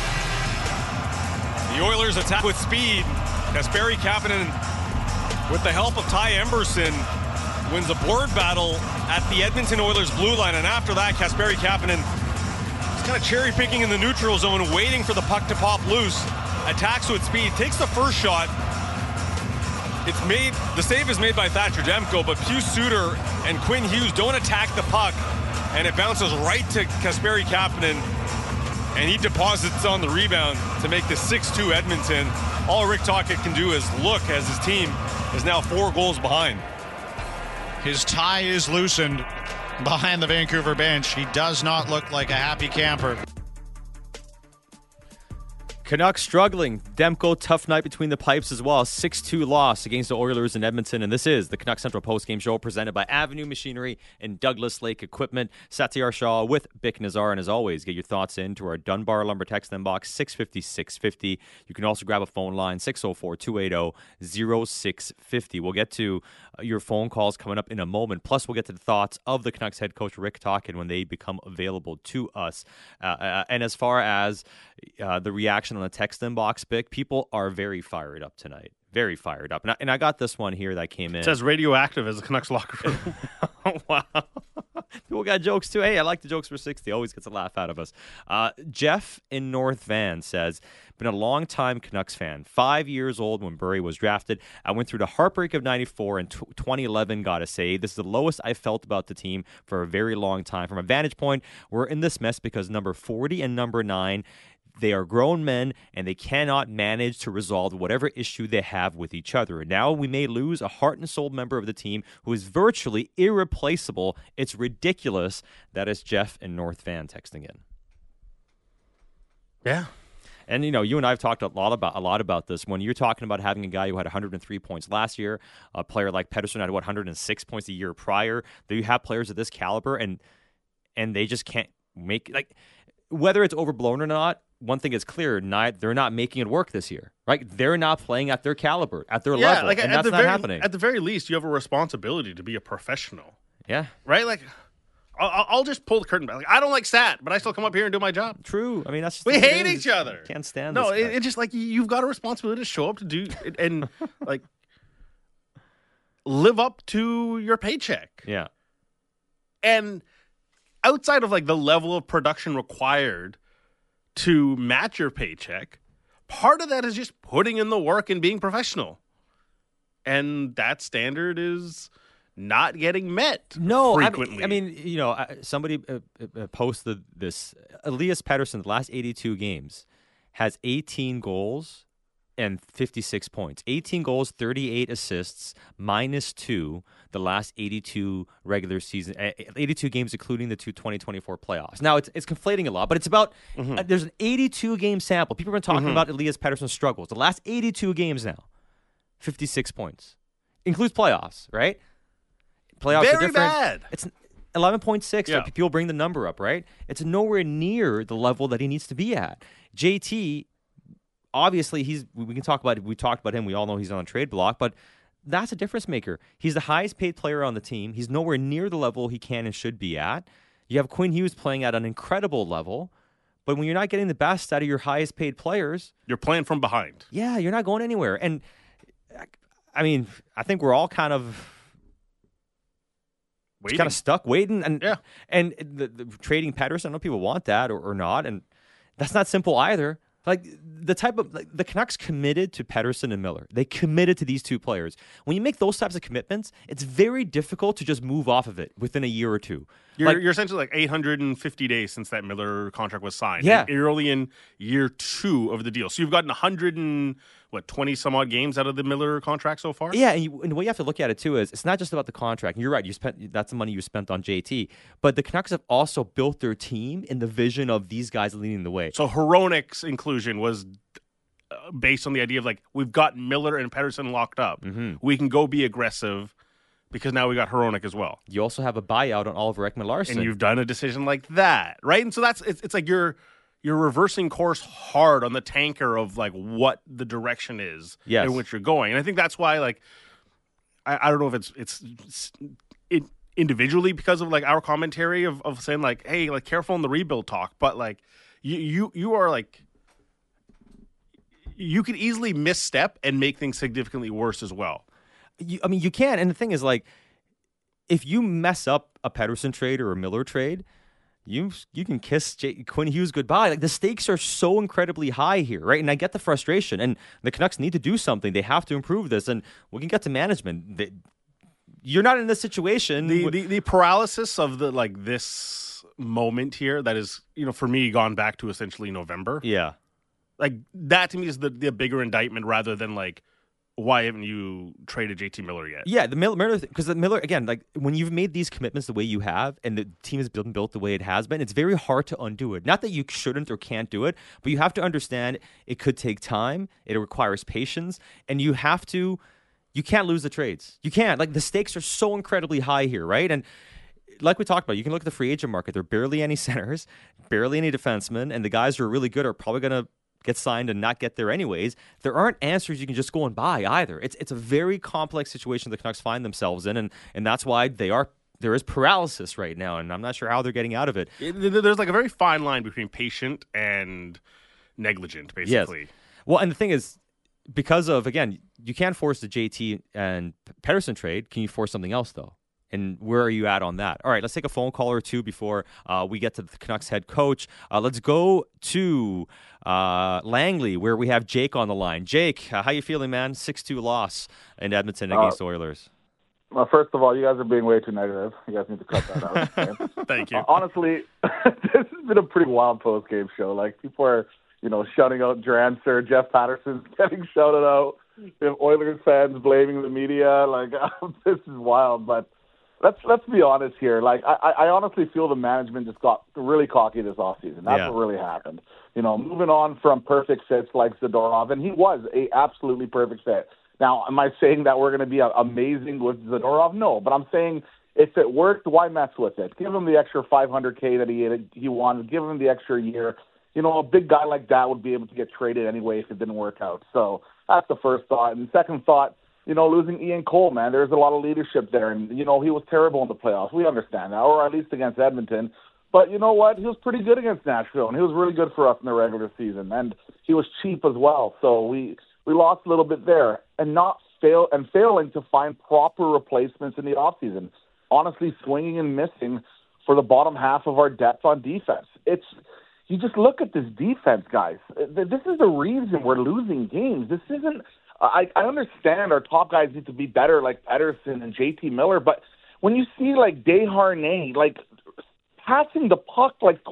The Oilers attack with speed. Kasperi Kapanen, with the help of Ty Emberson, wins a board battle at the Edmonton Oilers blue line, and after that, Kasperi Kapanen is kind of cherry-picking in the neutral zone, waiting for the puck to pop loose. Attacks with speed, takes the first shot. The save is made by Thatcher Demko, but Pius Suter and Quinn Hughes don't attack the puck, and it bounces right to Kasperi Kapanen, and he deposits on the rebound to make the 6-2 Edmonton. All Rick Tocchet can do is look as his team is now 4 goals behind. His tie is loosened behind the Vancouver bench. He does not look like a happy camper. Canucks struggling. Demko, tough night between the pipes as well. 6-2 loss against the Oilers in Edmonton. And this is the Canucks Central postgame show presented by Avenue Machinery and Douglas Lake Equipment. Satyar Shah with Bick Nazar. And as always, get your thoughts into our Dunbar Lumber text inbox 650-650. You can also grab a phone line 604-280-0650. We'll get to your phone calls coming up in a moment. Plus, we'll get to the thoughts of the Canucks head coach Rick Tocchet when they become available to us. And as far as the reaction on the text inbox, Bick, people are very fired up tonight. Very fired up. And I got this one here that came in. It says radioactive as the Canucks locker room. Wow. People got jokes too. Hey, I like the jokes for 60. Always gets a laugh out of us. Jeff in North Van says, been a long-time Canucks fan. 5 years old when Burry was drafted. I went through the heartbreak of 94 and 2011 got a save. This is the lowest I felt about the team for a very long time. From a vantage point, we're in this mess because number 40 and number 9, they are grown men, and they cannot manage to resolve whatever issue they have with each other. Now we may lose a heart and soul member of the team who is virtually irreplaceable. It's ridiculous. That is Jeff in North Van texting in. Yeah. And, you and I have talked a lot about this. When you're talking about having a guy who had 103 points last year, a player like Pettersson had, 106 points a year prior, that you have players of this caliber, and they just can't make, whether it's overblown or not, one thing is clear, they're not making it work this year, right? They're not playing at their caliber, at their level, and that's not happening. At the very least, you have a responsibility to be a professional. Yeah. Right? I'll just pull the curtain back. Like, I don't like Sat, but I still come up here and do my job. True. I mean, that's just We the way it hate is. each other. Can't stand No, this guy. it's just like you've got a responsibility to show up to do and like live up to your paycheck. Yeah. And outside of like the level of production required to match your paycheck, part of that is just putting in the work and being professional. And that standard is not getting met frequently. I mean, you know, somebody posted this. Elias Pettersson, the last 82 games, has 18 goals and 56 points. 18 goals, 38 assists, -2 the last 82 regular season, 82 games, including the 2024 playoffs. Now, it's conflating a lot, but it's about, there's an 82-game sample. People have been talking about Elias Pettersson's struggles. The last 82 games now, 56 points. Includes playoffs, right? Playoffs are very different. bad. It's 11.6. Yeah. Like, people bring the number up, right? It's nowhere near the level that he needs to be at. JT, obviously, we talked about him. We all know he's on a trade block, but that's a difference maker. He's the highest paid player on the team. He's nowhere near the level he can and should be at. You have Quinn Hughes playing at an incredible level, but when you're not getting the best out of your highest paid players, you're playing from behind. Yeah, you're not going anywhere. And I mean, I think we're all kind of stuck waiting, and the trading Pettersson. I know people want that or not, and that's not simple either. Like the Canucks committed to Pettersson and Miller. They committed to these two players. When you make those types of commitments, it's very difficult to just move off of it within a year or two. You're essentially like 850 days since that Miller contract was signed. Yeah. You're only in year 2 of the deal. So you've gotten 120 some odd games out of the Miller contract so far? Yeah, and the way you have to look at it too is it's not just about the contract. And you're right, that's the money you spent on JT. But the Canucks have also built their team in the vision of these guys leading the way. So Hronik's inclusion was based on the idea of like, we've got Miller and Pettersson locked up. We can go be aggressive because now we got Hronik as well. You also have a buyout on Oliver Ekman-Larsson. And you've done a decision like that, right? And so it's like you're reversing course hard on the tanker of like what the direction is in which you're going. And I think that's why, like, I don't know if it's individually because of like our commentary of saying like, hey, like careful in the rebuild talk, but like you are like, you could easily misstep and make things significantly worse as well. I mean, you can. And the thing is, like, if you mess up a Pettersson trade or a Miller trade, you can kiss Quinn Hughes goodbye. Like, the stakes are so incredibly high here, right? And I get the frustration. And the Canucks need to do something. They have to improve this. And we can get to management. You're not in this situation. The paralysis of the like this moment here that is, you know, for me, gone back to essentially November. Yeah. Like, that to me is the bigger indictment rather than like, why haven't you traded JT Miller yet? Yeah, the Miller, because the Miller, again, like when you've made these commitments the way you have and the team has been built the way it has been, it's very hard to undo it. Not that you shouldn't or can't do it, but you have to understand it could take time, it requires patience, and you can't lose the trades. You can't. Like, the stakes are so incredibly high here, right? And like we talked about, you can look at the free agent market. There are barely any centers, barely any defensemen, and the guys who are really good are probably going to get signed and not get there anyways. There aren't answers you can just go and buy either. It's a very complex situation the Canucks find themselves in, and that's why there is paralysis right now, and I'm not sure how they're getting out of it. There's like a very fine line between patient and negligent, basically. Yes. Well, and the thing is, because of, again, you can't force the JT and Pettersson trade. Can you force something else, though? And where are you at on that? All right, let's take a phone call or two before we get to the Canucks head coach. Let's go to Langley, where we have Jake on the line. Jake, how you feeling, man? 6-2 loss in Edmonton against the Oilers. Well, first of all, you guys are being way too negative. You guys need to cut that out. Thank you. Honestly, this has been a pretty wild post-game show. Like, people are, shouting out Drancer, Jeff Patterson's getting shouted out. You have Oilers fans blaming the media. Like, this is wild, but Let's be honest here. Like, I honestly feel the management just got really cocky this offseason. That's what really happened. Moving on from perfect fits like Zadorov, and he was a absolutely perfect fit. Now, am I saying that we're going to be amazing with Zadorov? No, but I'm saying if it worked, why mess with it? Give him the extra $500K that he wanted. Give him the extra year. A big guy like that would be able to get traded anyway if it didn't work out. So that's the first thought. And the second thought, losing Ian Cole, man, there's a lot of leadership there. And, he was terrible in the playoffs. We understand that, or at least against Edmonton. But you know what? He was pretty good against Nashville, and he was really good for us in the regular season. And he was cheap as well. So we lost a little bit there. And failing to find proper replacements in the offseason. Honestly, swinging and missing for the bottom half of our depth on defense. You just look at this defense, guys. This is the reason we're losing games. This isn't – I understand our top guys need to be better like Pettersson and JT Miller, but when you see like Desharnais, like passing the puck like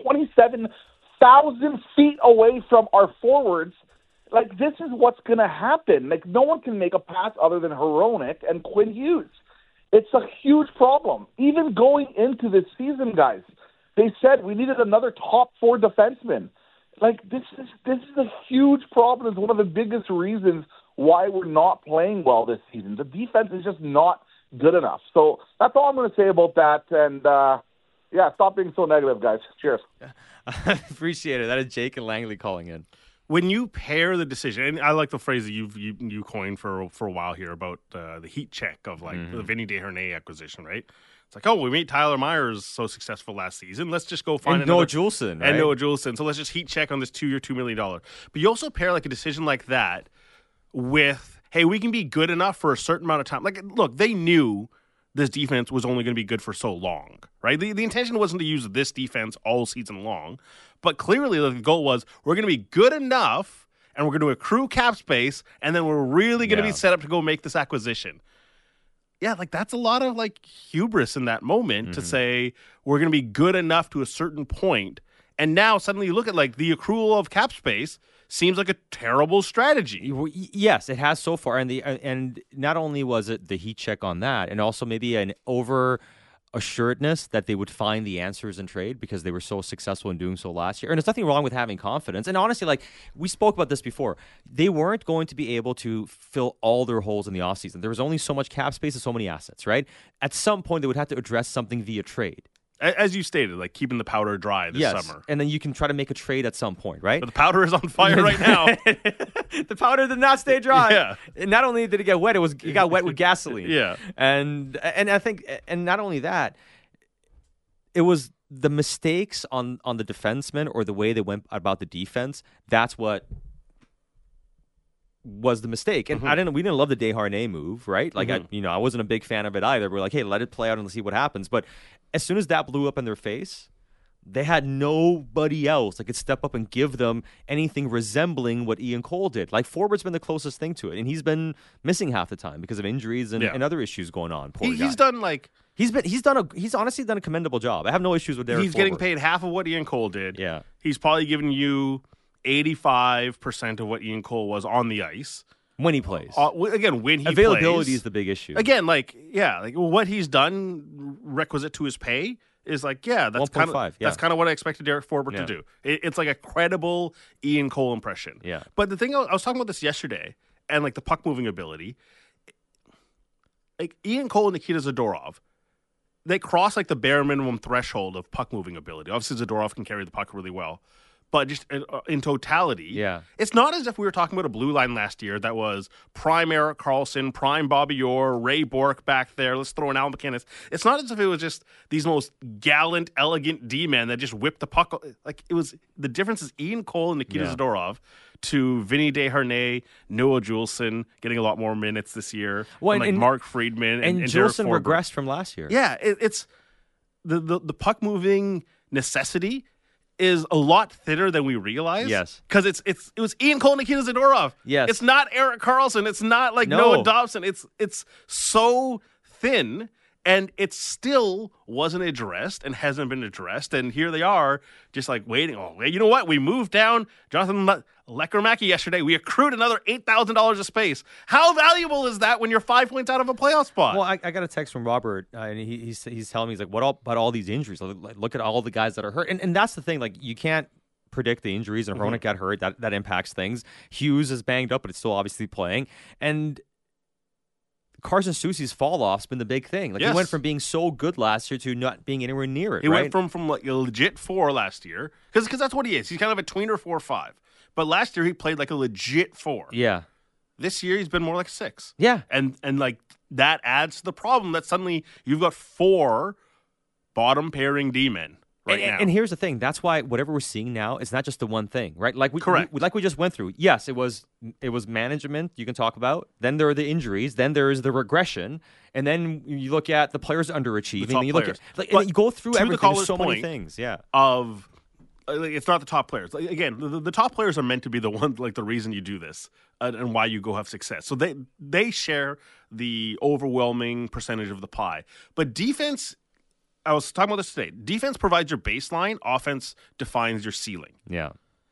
27,000 feet away from our forwards, like this is what's going to happen. Like no one can make a pass other than Hronek and Quinn Hughes. It's a huge problem. Even going into this season, guys, they said we needed another top 4 defenseman. Like this is a huge problem. It's one of the biggest reasons why we're not playing well this season. The defense is just not good enough. So that's all I'm going to say about that. And stop being so negative, guys. Cheers. I appreciate it. That is Jake and Langley calling in. When you pair the decision, and I like the phrase that you coined for a while here about the heat check of like the Vinny Desharnais acquisition, right? It's like, we made Tyler Myers so successful last season. Let's just go find Noah Juulsen, right? And Noah Juulsen. So let's just heat check on this 2-year, $2 million. But you also pair like a decision like that with, hey, we can be good enough for a certain amount of time. Like, look, they knew this defense was only going to be good for so long, right? The intention wasn't to use this defense all season long, but clearly the goal was we're going to be good enough and we're going to accrue cap space, and then we're really going to be set up to go make this acquisition. Yeah, like that's a lot of like hubris in that moment to say we're going to be good enough to a certain point, and now suddenly you look at like the accrual of cap space seems like a terrible strategy. Yes, it has so far, and not only was it the heat check on that, and also maybe an over assuredness that they would find the answers in trade because they were so successful in doing so last year. And there's nothing wrong with having confidence. And honestly, like we spoke about this before, they weren't going to be able to fill all their holes in the offseason. There was only so much cap space and so many assets, right? At some point, they would have to address something via trade. As you stated, like keeping the powder dry this summer. And then you can try to make a trade at some point, right? But the powder is on fire right now. The powder did not stay dry. Yeah. And not only did it get wet, it got wet with gasoline. Yeah. And I think, and not only that, it was the mistakes on the defensemen or the way they went about the defense. That's what was the mistake. And we didn't love the Desharnais move, right? Like I wasn't a big fan of it either. We're like, hey, let it play out and see what happens. But as soon as that blew up in their face, they had nobody else that could step up and give them anything resembling what Ian Cole did. Like Forbort's been the closest thing to it, and he's been missing half the time because of injuries and other issues going on. Poor guy. He's done like he's honestly done a commendable job. I have no issues with Derek. He's getting paid half of what Ian Cole did. Yeah, he's probably giving you 85% of what Ian Cole was on the ice. When he plays. Again, when he Availability plays, is the big issue. Again, like what he's done requisite to his pay is like, that's kind of that's kind of what I expected Derek Forbort to do. It's like a credible Ian Cole impression. Yeah. But the thing, I was talking about this yesterday, and like the puck moving ability, like Ian Cole and Nikita Zadorov, they cross like the bare minimum threshold of puck moving ability. Obviously, Zadorov can carry the puck really well. But just in totality, it's not as if we were talking about a blue line last year that was prime Erik Karlsson, prime Bobby Orr, Ray Bourque back there. Let's throw in Al McInnes. It's not as if it was just these most gallant, elegant D-men that just whipped the puck. Like it was, the difference is Ian Cole and Nikita Zadorov to Vinny Desharnais, Noah Juulsen getting a lot more minutes this year, and Mark Friedman and Juulsen regressed from last year. Yeah, it's the puck moving necessity is a lot thinner than we realize. Yes. Because it was Ian Cole and Nikita Zadorov. Yes. It's not Erik Karlsson. It's not like Noah Dobson. It's so thin, and it still wasn't addressed and hasn't been addressed. And here they are just like waiting. Oh, you know what? We moved down Jonathan Lekkerimäki yesterday. We accrued another $8,000 of space. How valuable is that when you're 5 points out of a playoff spot? Well, I got a text from Robert, and he's telling me, he's like, what about all these injuries? Like, look at all the guys that are hurt. And that's the thing. Like, you can't predict the injuries, and Hronek got hurt. That impacts things. Hughes is banged up, but it's still obviously playing. And Carson Soucy's fall-off's been the big thing. Like, he went from being so good last year to not being anywhere near it. He went from like a legit 4 last year, because that's what he is. He's kind of a tweener 4-5. But last year he played like a legit 4. Yeah. This year, he's been more like 6. Yeah. And like that adds to the problem that suddenly you've got 4 bottom pairing D-men right now. And here's the thing. That's why whatever we're seeing now is not just the one thing, right? Like Correct. Like we just went through. Yes, it was management you can talk about. Then there are the injuries. Then there is the regression. And then you look at the players underachieving. The top and you look players. at and you go through to the everything. caller's So many point things. Yeah. Of it's not the top players. Like, again, the top players are meant to be the one, like the reason you do this and why you go have success. So they share the overwhelming percentage of the pie. But defense, I was talking about this today. Defense provides your baseline. Offense defines your ceiling. Yeah.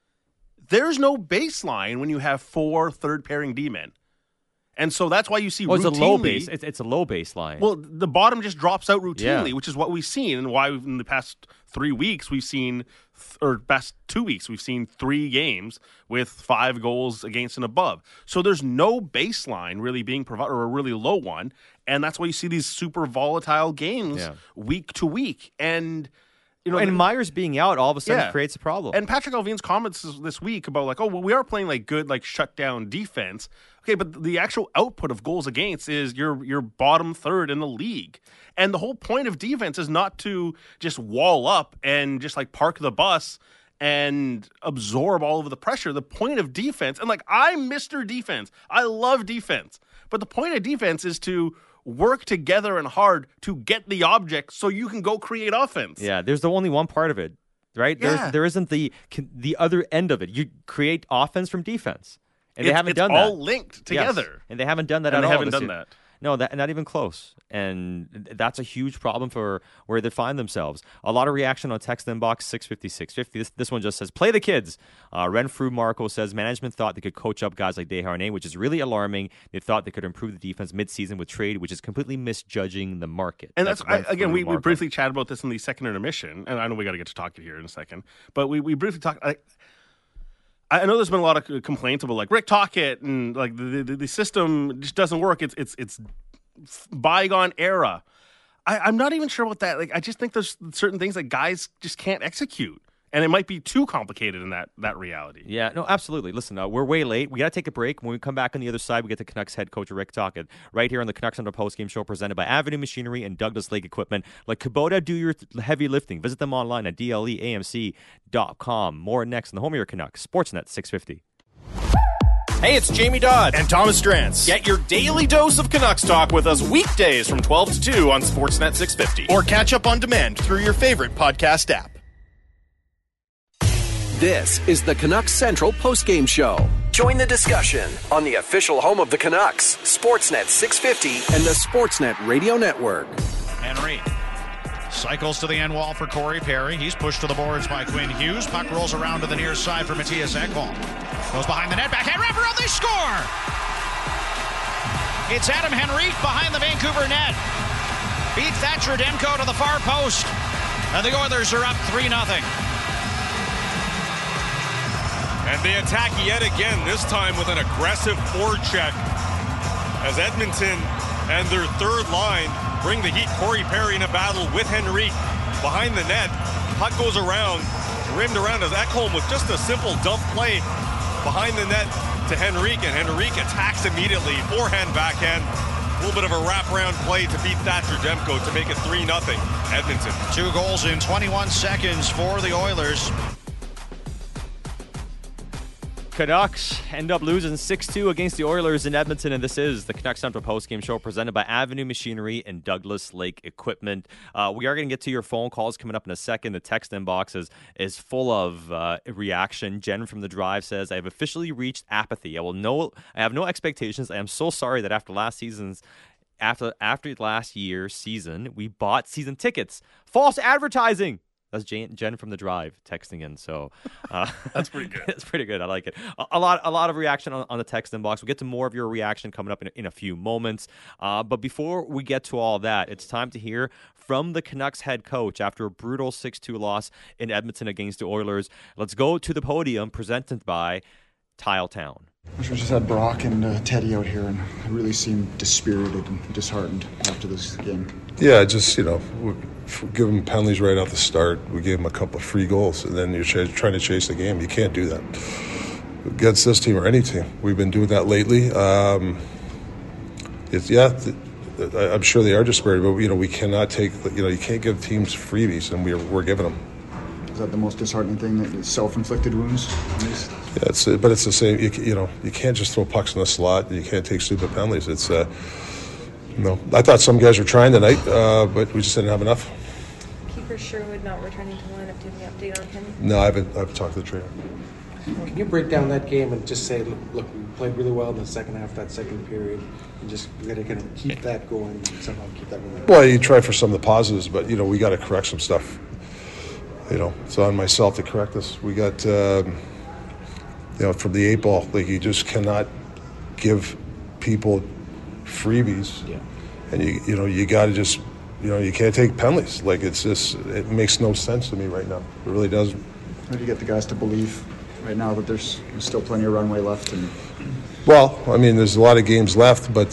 There's no baseline when you have 4 third pairing D-men. And so that's why you see it's routinely, a low base. It's a low baseline. Well, the bottom just drops out routinely, Yeah. which is what we've seen, and why in the past 3 weeks we've seen, or past 2 weeks we've seen 3 games with 5 goals against and above. So there's no baseline really being provided, or a really low one, and that's why you see these super volatile games week to week. And and Myers being out all of a sudden creates a problem. And Patrick Allvin's comments this week about like, oh, well, we are playing like good like shutdown defense. Okay, but the actual output of goals against is your bottom third in the league. And the whole point of defense is not to just wall up and just like park the bus and absorb all of the pressure. The point of defense, and like I'm Mr. Defense. I love defense. But the point of defense is to work together and hard to get the object so you can go create offense. Yeah, there's the only one part of it, right? Yeah. There isn't the other end of it. You create offense from defense. And they haven't done that. It's all linked together. Yes. And they haven't done that and at all. They haven't this done year. that. No, not even close. And that's a huge problem for where they find themselves. A lot of reaction on text inbox 650-650. This one just says, play the kids. Renfrew Marco says, management thought they could coach up guys like Desharnais, which is really alarming. They thought they could improve the defense midseason with trade, which is completely misjudging the market. And again, we briefly chatted about this in the second intermission, and I know we got to get to talking here in a second, but we briefly talked. I know there's been a lot of complaints about like Rick Tocchet and like the system just doesn't work. It's bygone era. I'm not even sure about that. Like I just think there's certain things that guys just can't execute, and it might be too complicated in that reality. Yeah, no, absolutely. Listen, we're way late. We got to take a break. When we come back on the other side, we get the Canucks head coach Rick Tocchet right here on the Canucks Under Postgame Show, presented by Avenue Machinery and Douglas Lake Equipment. Let Kubota do your heavy lifting. Visit them online at dleamc.com. More next on the home of your Canucks, Sportsnet 650. Hey, it's Jamie Dodd and Thomas Drance. Get your daily dose of Canucks talk with us weekdays from 12 to 2 on Sportsnet 650. Or catch up on demand through your favorite podcast app. This is the Canucks Central postgame show. Join the discussion on the official home of the Canucks, Sportsnet 650 and the Sportsnet Radio Network. Henry cycles to the end wall for Corey Perry. He's pushed to the boards by Quinn Hughes. Puck rolls around to the near side for Matthias Ekholm. Goes behind the net, backhand wraparound, they score! It's Adam Henrique behind the Vancouver net. Beat Thatcher Demko to the far post. And the Oilers are up 3-0. And they attack yet again, this time with an aggressive forecheck. As Edmonton and their third line bring the heat. Corey Perry in a battle with Henrique behind the net. Puck goes around, rimmed around as Ekholm with just a simple dump play behind the net to Henrique, and Henrique attacks immediately. Forehand, backhand. A little bit of a wraparound play to beat Thatcher Demko to make it 3-0 Edmonton. 2 goals in 21 seconds for the Oilers. Canucks end up losing 6-2 against the Oilers in Edmonton, and this is the Canucks Central Postgame Show presented by Avenue Machinery and Douglas Lake Equipment. We are going to get to your phone calls coming up in a second. The text inbox is full of reaction. Jen from the Drive says, I have officially reached apathy. I have no expectations. I am so sorry that after last year's season, we bought season tickets. False advertising. That's Jen from the Drive texting in. So that's pretty good. It's pretty good. I like it. A lot of reaction on the text inbox. We'll get to more of your reaction coming up in a few moments. But before we get to all that, it's time to hear from the Canucks head coach after a brutal 6-2 loss in Edmonton against the Oilers. Let's go to the podium presented by Tiletown. We just had Brock and Teddy out here, and they really seemed dispirited and disheartened after this game. Yeah, just, we give them penalties right off the start. We gave them a couple of free goals, and then you're trying to chase the game. You can't do that. against this team or any team. We've been doing that lately. I'm sure they are dispirited, but we cannot take. You can't give teams freebies, and we're giving them. Is that the most disheartening thing? That self-inflicted wounds? Yeah, but it's the same. You can't just throw pucks in the slot. You can't take stupid penalties. It's I thought some guys were trying tonight, but we just didn't have enough. Kiefer Sherwood not returning to the lineup. Do you have any update on him? No, I haven't. I've talked to the trainer. Can you break down that game and just say, look, we played really well in the second half, that second period, and just we got to kind of keep that going and somehow keep that moving? Well, you try for some of the positives, but we got to correct some stuff. It's on myself to correct this. We got from the 8 ball, like you just cannot give people freebies. Yeah. And you got to just you can't take penalties. Like it makes no sense to me right now. It really doesn't. How do you get the guys to believe right now that there's still plenty of runway left? Well, I mean, there's a lot of games left, but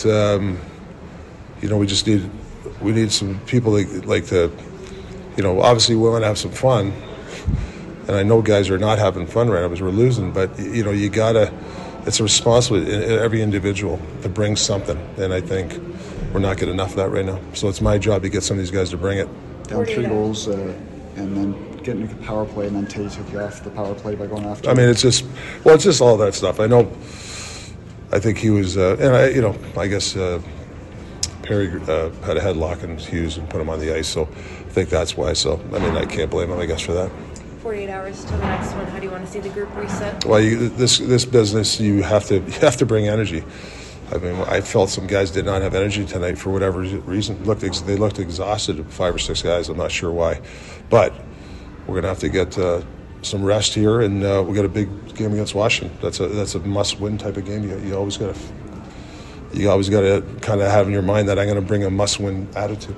we need some people that like to, obviously we want to have some fun, and I know guys are not having fun right now because we're losing. But you gotta, it's a responsibility in every individual to bring something, and I think we're not getting enough of that right now. So it's my job to get some of these guys to bring it. Down 3 goals, and then getting a power play, and then Teddy took you off the power play by going after. I mean, it's just all that stuff. I know. I think he was, I guess Perry had a headlock in Hughes and put him on the ice. So I think that's why. So I mean, I can't blame him, I guess, for that. 48 hours till the next one. How do you want to see the group reset? Well, this business, you have to bring energy. I mean, I felt some guys did not have energy tonight for whatever reason. They looked exhausted, 5 or 6 guys. I'm not sure why, but we're going to have to get some rest here, and we got a big game against Washington. That's a must-win type of game. You always got to kind of have in your mind that I'm going to bring a must-win attitude.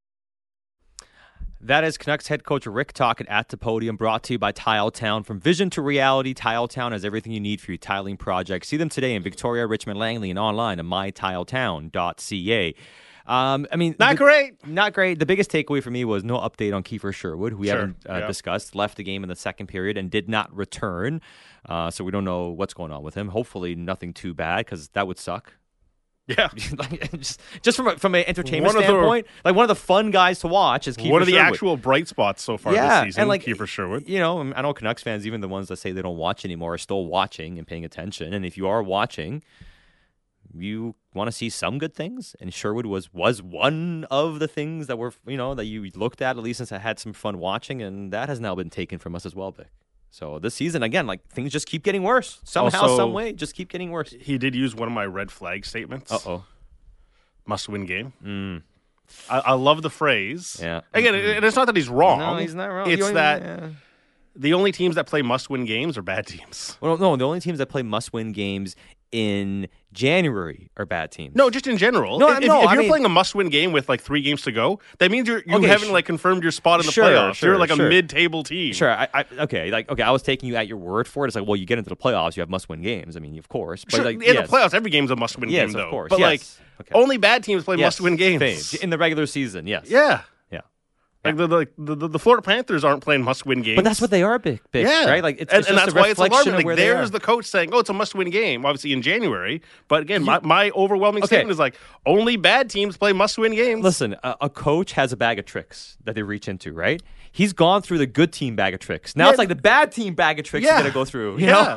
That is Canucks head coach Rick Tocchet at the podium, brought to you by Tiletown. From vision to reality, Tiletown has everything you need for your tiling project. See them today in Victoria, Richmond, Langley, and online at mytiletown.ca. I mean, not great. The biggest takeaway for me was no update on Kiefer Sherwood, who we haven't discussed. Left the game in the second period and did not return. So we don't know what's going on with him. Hopefully nothing too bad, because that would suck. Yeah, just from an entertainment standpoint, one of the fun guys to watch is Kiefer Sherwood. One of the actual bright spots so far this season, and Kiefer Sherwood. I know Canucks fans, even the ones that say they don't watch anymore, are still watching and paying attention. And if you are watching, you want to see some good things, and Sherwood was one of the things that were that you looked at least, since I had some fun watching, and that has now been taken from us as well, Vic. So this season, again, things just keep getting worse. Somehow, some way, just keep getting worse. He did use one of my red flag statements. Must-win game. I love the phrase. Yeah. Again, it's not that he's wrong. No, he's not wrong. It's that the only teams that play must-win games are bad teams. Well, no, the only teams that play must-win games in January are bad teams. No, just in general. If you're playing a must-win game with 3 games to go, that means you haven't confirmed your spot in the playoffs. You're a mid-table team. Sure. I was taking you at your word for it. It's you get into the playoffs, you have must-win games. I mean, of course. But in the playoffs, every game's a must-win game, though. Of course. But only bad teams play must-win games. In the regular season, yes. Yeah. The Florida Panthers aren't playing must-win games, but that's what they are, big, yeah. Right? It's that's why it's alarming. There's the coach saying, "Oh, it's a must-win game." Obviously in January, but again, my overwhelming statement is only bad teams play must-win games. Listen, a coach has a bag of tricks that they reach into, right? He's gone through the good team bag of tricks. Now it's the bad team bag of tricks he's going to go through. You know?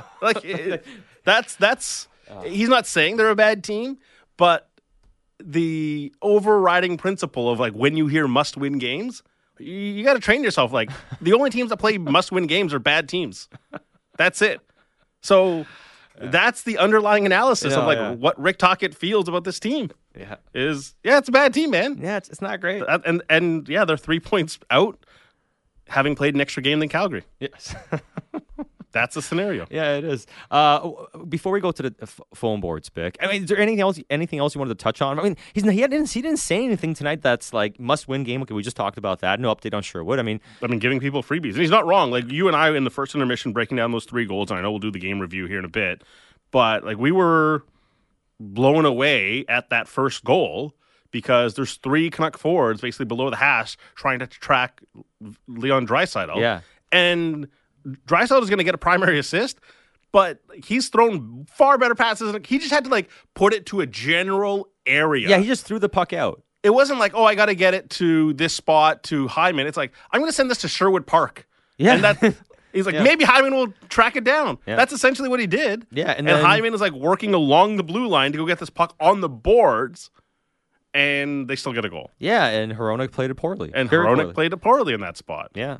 That's he's not saying they're a bad team, but the overriding principle of when you hear must-win games, you got to train yourself. The only teams that play must-win games are bad teams. That's it. So that's the underlying analysis of what Rick Tocchet feels about this team. Yeah, it's a bad team, man. Yeah, it's not great. And they're 3 points out, having played an extra game than Calgary. Yes. That's the scenario. Yeah, it is. Before we go to the phone board, Spick, I mean, is there anything else you wanted to touch on? I mean, he didn't say anything tonight that's must-win game. Okay, we just talked about that. No update on Sherwood. I mean, giving people freebies. And he's not wrong. You and I in the first intermission breaking down those 3 goals, and I know we'll do the game review here in a bit, but we were blown away at that first goal because there's 3 Canuck forwards basically below the hash trying to track Leon Draisaitl. Yeah. And Draisaitl is going to get a primary assist, but he's thrown far better passes. He just had to like put it to a general area. Yeah, he just threw the puck out. It wasn't like, oh, I got to get it to this spot to Hyman. It's like, I'm going to send this to Sherwood Park. Yeah. And that he's like, maybe Hyman will track it down. Yeah. That's essentially what he did. Yeah, and Hyman is like working along the blue line to go get this puck on the boards, and they still get a goal. Yeah, and Hronek played it poorly. And Very Hronek poorly. played it poorly in that spot. Yeah,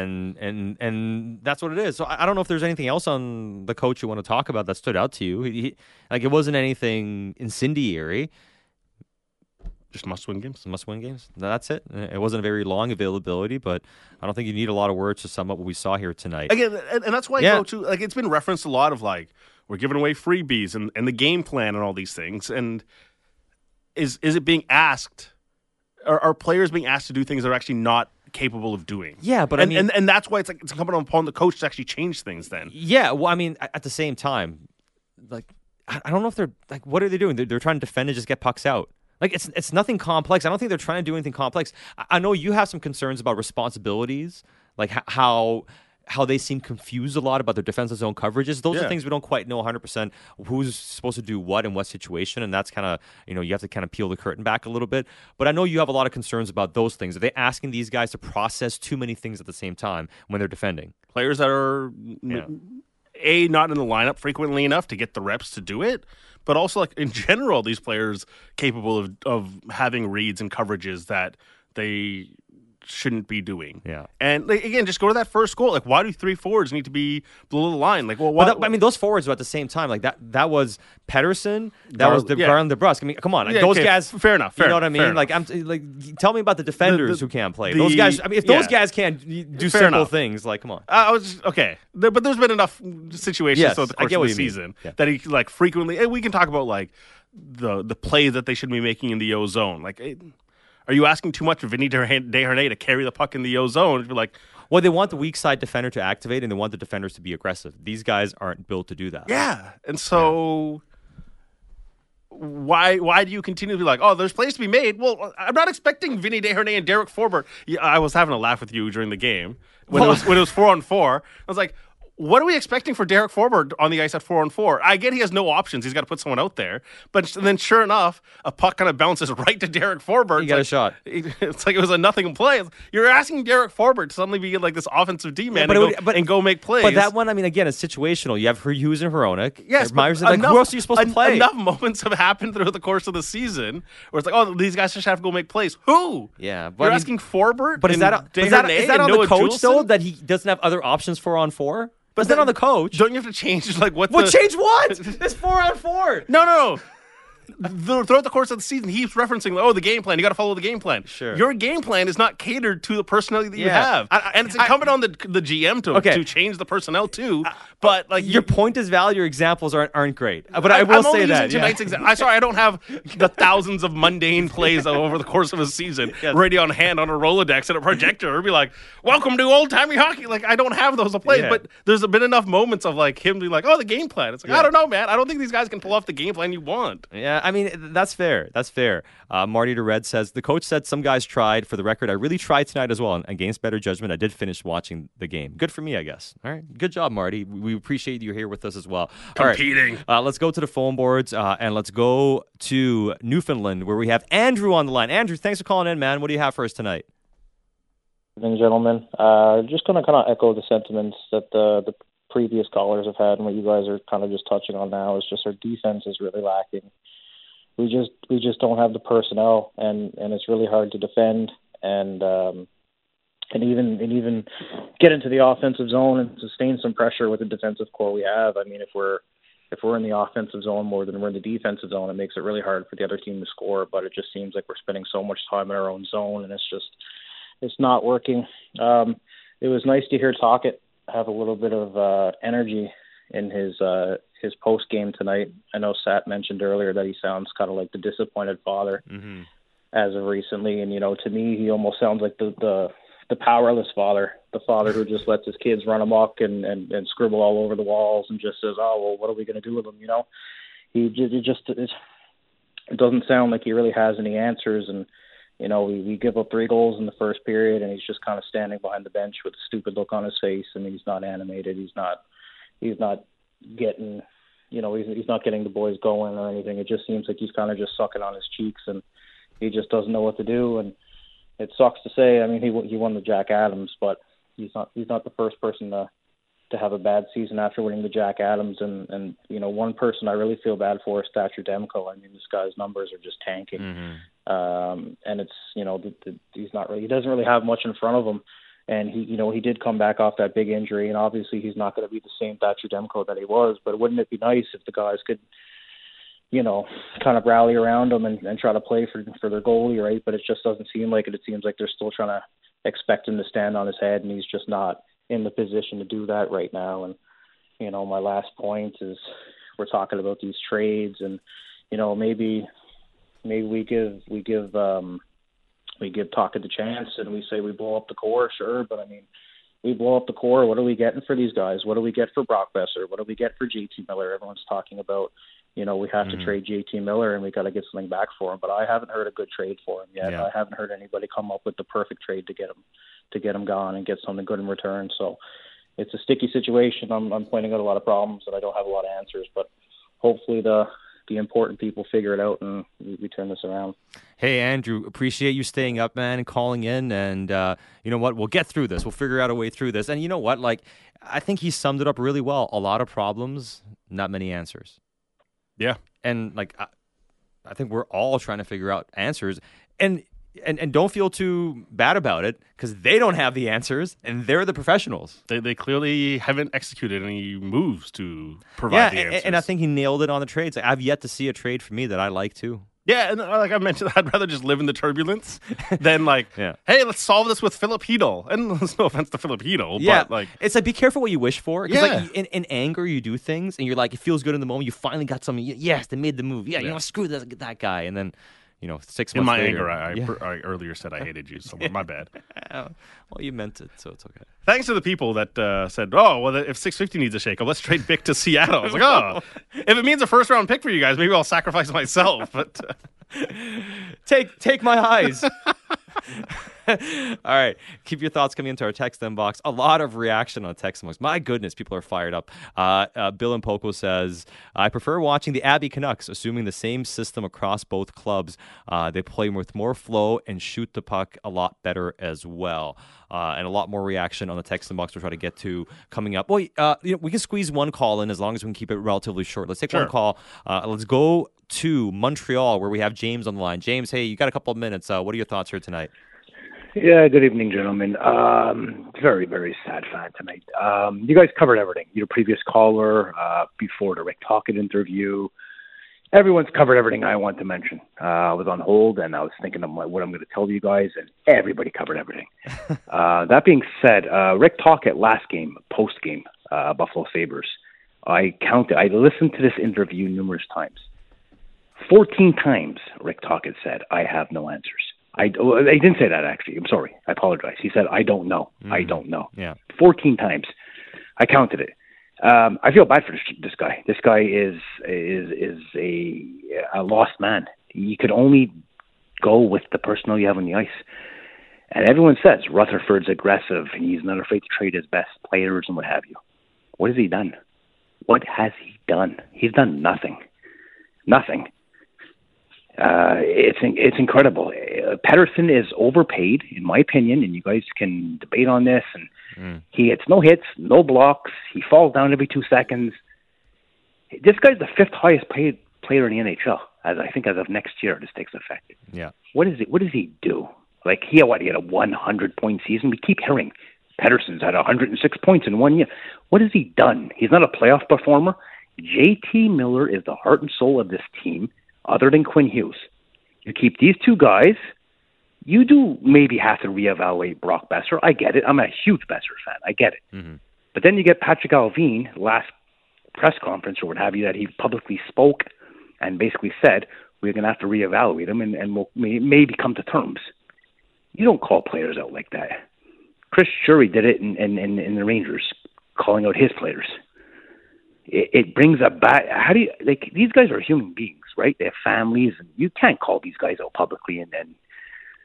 and that's what it is. So I don't know if there's anything else on the coach you want to talk about that stood out to you. Like, it wasn't anything incendiary. Just must-win games. Must-win games. That's it. It wasn't a very long availability, but I don't think you need a lot of words to sum up what we saw here tonight. Again, and that's why I go to, like, it's been referenced a lot of, like, we're giving away freebies and the game plan and all these things. And is it being asked, are players being asked to do things they're actually not capable of doing? Yeah, but and that's why it's incumbent upon the coach to actually change things then. Yeah, well, I mean, at the same time, like, I don't know if they're, like, what are they doing? They're trying to defend and just get pucks out. Like, it's nothing complex. I don't think they're trying to do anything complex. I know you have some concerns about responsibilities, like how they seem confused a lot about their defensive zone coverages. Those are things we don't quite know 100% who's supposed to do what in what situation, and that's kind of, you have to kind of peel the curtain back a little bit. But I know you have a lot of concerns about those things. Are they asking these guys to process too many things at the same time when they're defending? Players that are, not in the lineup frequently enough to get the reps to do it, but also, like, in general, these players capable of having reads and coverages that they shouldn't be doing. Yeah. And, like, again, just go to that first goal. Like, why do 3 forwards need to be below the line? Like, well, why? I mean, those forwards were at the same time. Like, that was Pedersen, that was Garland DeBrusque. I mean, come on. Like, those guys. Fair enough. You know what I mean? Like, tell me about the defenders who can't play. Those guys, I mean, if those guys can't do simple things, like, come on. I was just, okay. But there's been enough situations throughout the course of the season that he, like, frequently, and we can talk about, like, the play that they should be making in the O zone. Like, are you asking too much of Vinny Desharnais to carry the puck in the O zone? It'd be like, well, they want the weak side defender to activate, and they want the defenders to be aggressive. These guys aren't built to do that. Yeah, and so why do you continue to be like, oh, there's plays to be made? Well, I'm not expecting Vinny Desharnais and Derek Forbort. Yeah, I was having a laugh with you during the game when it was 4-on-4. I was like, what are we expecting for Derek Forbort on the ice at 4-on-4? I get he has no options. He's got to put someone out there. But then sure enough, a puck kind of bounces right to Derek Forbort. He got a shot. It's like it was a nothing play. You're asking Derek Forbort to suddenly be like this offensive D-man and go make plays. But that one, I mean, again, it's situational. You have Hughes and Hronek. Yes, Myers is like, who else are you supposed to play? Enough moments have happened throughout the course of the season where it's like, oh, these guys just have to go make plays. Who? Yeah. But you're asking Forbort? But is that on the coach, though, that he doesn't have other options 4-on-4? But then on the coach, don't you have to change like what? Well, change what? It's 4-on-4. No. Throughout the course of the season, he's referencing, the game plan. You got to follow the game plan. Sure. Your game plan is not catered to the personnel that you have, and it's incumbent on the GM to change the personnel too. But like your point is valid. Your examples aren't great. But I will say that tonight's I'm sorry, I don't have the thousands of mundane plays over the course of a season ready on hand on a Rolodex and a projector. It'd be like, welcome to old timey hockey. Like I don't have those plays, but there's been enough moments of like him being like, oh, the game plan. It's like I don't know, man. I don't think these guys can pull off the game plan you want. Yeah, I mean that's fair. That's fair. Marty DeRed says the coach said some guys tried. For the record, I really tried tonight as well, and against better judgment, I did finish watching the game. Good for me, I guess. All right, good job, Marty. We appreciate you here with us as well. Competing. All right. Let's go to the phone boards and let's go to Newfoundland where we have Andrew on the line. Andrew, thanks for calling in, man. What do you have for us tonight? Good evening, gentlemen. Just going to kind of echo the sentiments that the previous callers have had, and what you guys are kind of just touching on now is just our defense is really lacking. We just don't have the personnel, and it's really hard to defend and even get into the offensive zone and sustain some pressure with the defensive core we have. I mean, if we're in the offensive zone more than we're in the defensive zone, it makes it really hard for the other team to score. But it just seems like we're spending so much time in our own zone, and it's not working. It was nice to hear Tocchet have a little bit of energy in his post game tonight. I know Sat mentioned earlier that he sounds kind of like the disappointed father as of recently, and to me he almost sounds like the powerless father, the father who just lets his kids run amok and scribble all over the walls and just says, oh well, what are we going to do with them? It doesn't sound like he really has any answers, and we give up 3 goals in the first period, and he's just kind of standing behind the bench with a stupid look on his face. I mean, he's not animated. He's not getting, he's not getting the boys going or anything. It just seems like he's kind of just sucking on his cheeks, and he just doesn't know what to do. And it sucks to say. I mean, he won the Jack Adams, but he's not the first person to have a bad season after winning the Jack Adams. And one person I really feel bad for is Thatcher Demko. I mean, this guy's numbers are just tanking. And it's, he's not really, he doesn't really have much in front of him. And he did come back off that big injury, and obviously he's not going to be the same Thatcher Demko that he was. But wouldn't it be nice if the guys could, kind of rally around him and try to play for their goalie, right? But it just doesn't seem like it. It seems like they're still trying to expect him to stand on his head, and he's just not in the position to do that right now. And my last point is we're talking about these trades, and maybe we give Tocchet the chance, and we say we blow up the core, sure, but I mean, we blow up the core. What are we getting for these guys? What do we get for Brock Besser? What do we get for JT Miller? Everyone's talking about, we have to trade JT Miller, and we got to get something back for him. But I haven't heard a good trade for him yet. Yeah. I haven't heard anybody come up with the perfect trade to get him gone and get something good in return. So it's a sticky situation. I'm pointing out a lot of problems, and I don't have a lot of answers. But hopefully the important people figure it out, and we turn this around. Hey, Andrew, appreciate you staying up, man, and calling in. And you know what? We'll get through this. We'll figure out a way through this. And you know what? I think he summed it up really well. A lot of problems, not many answers. Yeah. And I think we're all trying to figure out answers. And don't feel too bad about it, because they don't have the answers, and they're the professionals. They clearly haven't executed any moves to provide the answers. And I think he nailed it on the trades. I've yet to see a trade for me that I like too. Yeah, and like I mentioned, I'd rather just live in the turbulence than hey, let's solve this with Philip Hedl. And there's no offense to Philip Hedl, but it's be careful what you wish for. Because in anger, you do things, and you're it feels good in the moment. You finally got something. Yes, they made the move. Yeah, screw that guy, and then. 6 months in my later, anger, I earlier said I hated you. So my bad. Well, you meant it, so it's okay. Thanks to the people that said, "Oh, well, if 650 needs a shakeup, let's trade Bick to Seattle." I was like, "Oh, if it means a first-round pick for you guys, maybe I'll sacrifice myself." But take my eyes. All right. Keep your thoughts coming into our text inbox. A lot of reaction on text inbox. My goodness, people are fired up. Bill and Poco says, I prefer watching the Abbey Canucks, assuming the same system across both clubs. They play with more flow and shoot the puck a lot better as well. And a lot more reaction on the text inbox we'll try to get to coming up. Well, we can squeeze one call in as long as we can keep it relatively short. Let's take one call. Let's go to Montreal, where we have James on the line. James, hey, you got a couple of minutes. What are your thoughts here tonight? Yeah, good evening, gentlemen. Very, very sad fan tonight. You guys covered everything. Your previous caller, before the Rick Tocchet interview, everyone's covered everything I want to mention. I was on hold, and I was thinking of what I'm going to tell you guys, and everybody covered everything. That being said, Rick Tocchet last game, post-game, Buffalo Sabres, I listened to this interview numerous times. 14 times Rick Tocchet said, I have no answers. I didn't say that, actually. I'm sorry. I apologize. He said, I don't know. I don't know. Yeah. 14 times. I counted it. I feel bad for this guy. This guy is a lost man. You could only go with the personnel you have on the ice. And everyone says Rutherford's aggressive, and he's not afraid to trade his best players and what have you. What has he done? What has he done? He's done nothing. Nothing. It's incredible. Pettersson is overpaid, in my opinion, and you guys can debate on this. And he gets no hits, no blocks. He falls down every 2 seconds. This guy's the 5th highest paid player in the NHL, as of next year this takes effect. Yeah. What does he do? He had a 100-point season. We keep hearing Pettersson's had 106 points in 1 year. What has he done? He's not a playoff performer. JT Miller is the heart and soul of this team. Other than Quinn Hughes, you keep these two guys. You do maybe have to reevaluate Brock Besser. I get it. I'm a huge Besser fan. I get it. Mm-hmm. But then you get Patrick Allvin, last press conference or what have you, that he publicly spoke and basically said, we're going to have to reevaluate him and we'll maybe come to terms. You don't call players out like that. Chris Drury did it in the Rangers, calling out his players. It brings a bad. How do you these guys are human beings, right? They have families, and you can't call these guys out publicly and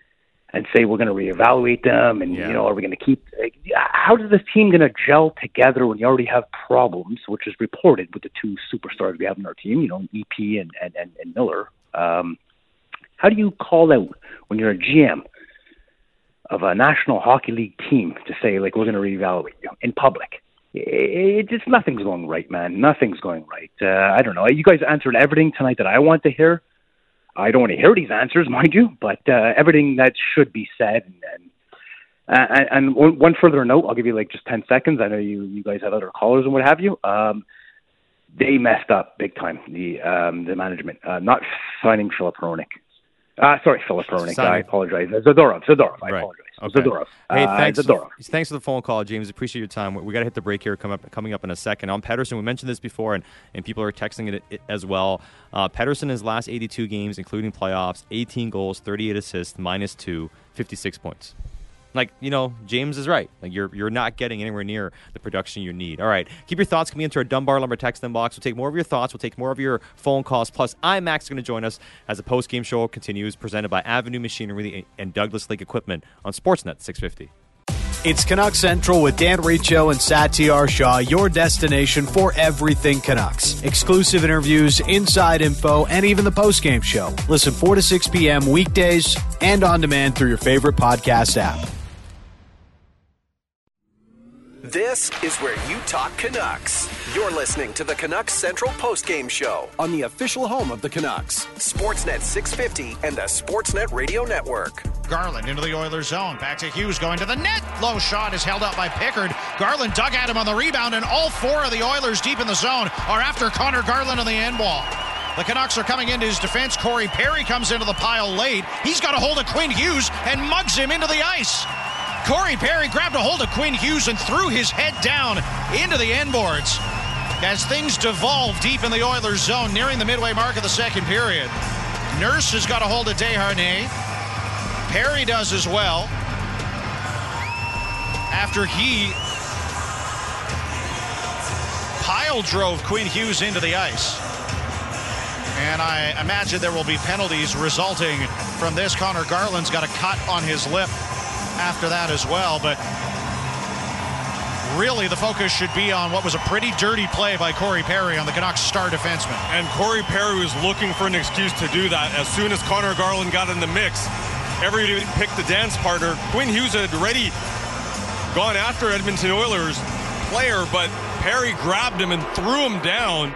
and say we're going to reevaluate them, and are we going to keep? How is this team going to gel together when you already have problems, which is reported with the two superstars we have in our team, EP and Miller? How do you call out when you're a GM of a National Hockey League team to say, like, we're going to reevaluate you in public? Nothing's going right, man. Nothing's going right. I don't know. You guys answered everything tonight that I want to hear. I don't want to hear these answers, mind you, but everything that should be said. And one further note, I'll give you like just 10 seconds. I know you guys have other callers and what have you. They messed up big time, the management, not signing Filip Hronek. Filip Hronek. I apologize. Zadorov. I apologize. Okay. Zadorov. Hey, thanks. Zadorov. Thanks for the phone call, James. Appreciate your time. We got to hit the break here. Coming up in a second. On Pettersson, we mentioned this before, and people are texting it as well. Pettersson in his last 82 games, including playoffs, 18 goals, 38 assists, -2, 56 points. Like, James is right. Like, you're not getting anywhere near the production you need. All right. Keep your thoughts coming into our Dunbar Lumber text inbox. We'll take more of your thoughts. We'll take more of your phone calls. Plus, IMAX is going to join us as the post-game show continues, presented by Avenue Machinery and Douglas Lake Equipment on Sportsnet 650. It's Canucks Central with Dan Riccio and Satyar Shah, your destination for everything Canucks. Exclusive interviews, inside info, and even the postgame show. Listen 4 to 6 p.m. weekdays and on demand through your favorite podcast app. This is where you talk Canucks. You're listening to the Canucks Central Postgame Show on the official home of the Canucks, Sportsnet 650 and the Sportsnet Radio Network. Garland into the Oilers zone. Back to Hughes going to the net. Low shot is held up by Pickard. Garland dug at him on the rebound, and all four of the Oilers deep in the zone are after Connor Garland on the end wall. The Canucks are coming into his defense. Corey Perry comes into the pile late. He's got a hold of Quinn Hughes and mugs him into the ice. Corey Perry grabbed a hold of Quinn Hughes and threw his head down into the end boards as things devolve deep in the Oilers zone nearing the midway mark of the second period. Nurse has got a hold of Desharnais. Perry does as well after he pile drove Quinn Hughes into the ice. And I imagine there will be penalties resulting from this. Connor Garland's got a cut on his lip after that as well, but really the focus should be on what was a pretty dirty play by Corey Perry on the Canucks star defenseman. And Corey Perry was looking for an excuse to do that. As soon as Connor Garland got in the mix, everybody picked the dance partner. Quinn Hughes had already gone after Edmonton Oilers player, but Perry grabbed him and threw him down.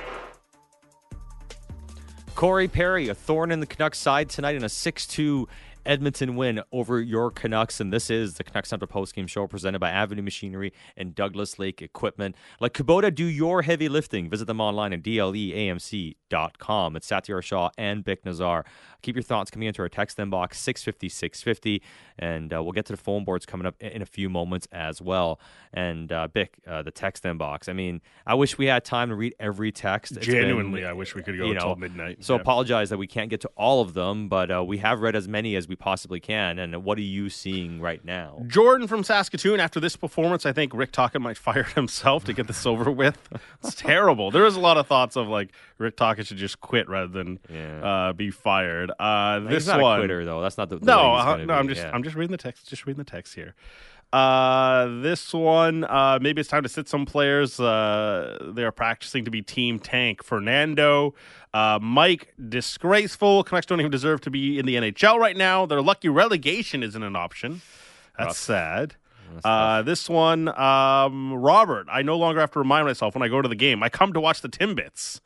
Corey Perry, a thorn in the Canucks side tonight in a 6-2 Edmonton win over your Canucks, and this is the Canucks Central postgame show presented by Avenue Machinery and Douglas Lake Equipment. Let Kubota do your heavy lifting. Visit them online at dleamc.com. It's Satyar Shah and Bick Nazar. Keep your thoughts coming into our text inbox, 650-650, and we'll get to the phone boards coming up in a few moments as well. And Bick, the text inbox. I mean, I wish we had time to read every text. Genuinely, I wish we could go until midnight. So apologize that we can't get to all of them, but we have read as many as we possibly can. And what are you seeing right now? Jordan from Saskatoon, after this performance, I think Rick Tocchet might fire himself to get this over with. It's terrible. There is a lot of thoughts of like Rick Tocchet should just quit rather than be fired. He's not a quitter, though. That's not the no. way he's No, I'm just reading the text. Just reading the text here. This one, maybe it's time to sit some players. They are practicing to be team tank. Fernando, Mike, disgraceful. Canucks don't even deserve to be in the NHL right now. They're lucky relegation isn't an option. That's sad. This one, Robert, I no longer have to remind myself when I go to the game. I come to watch the Timbits.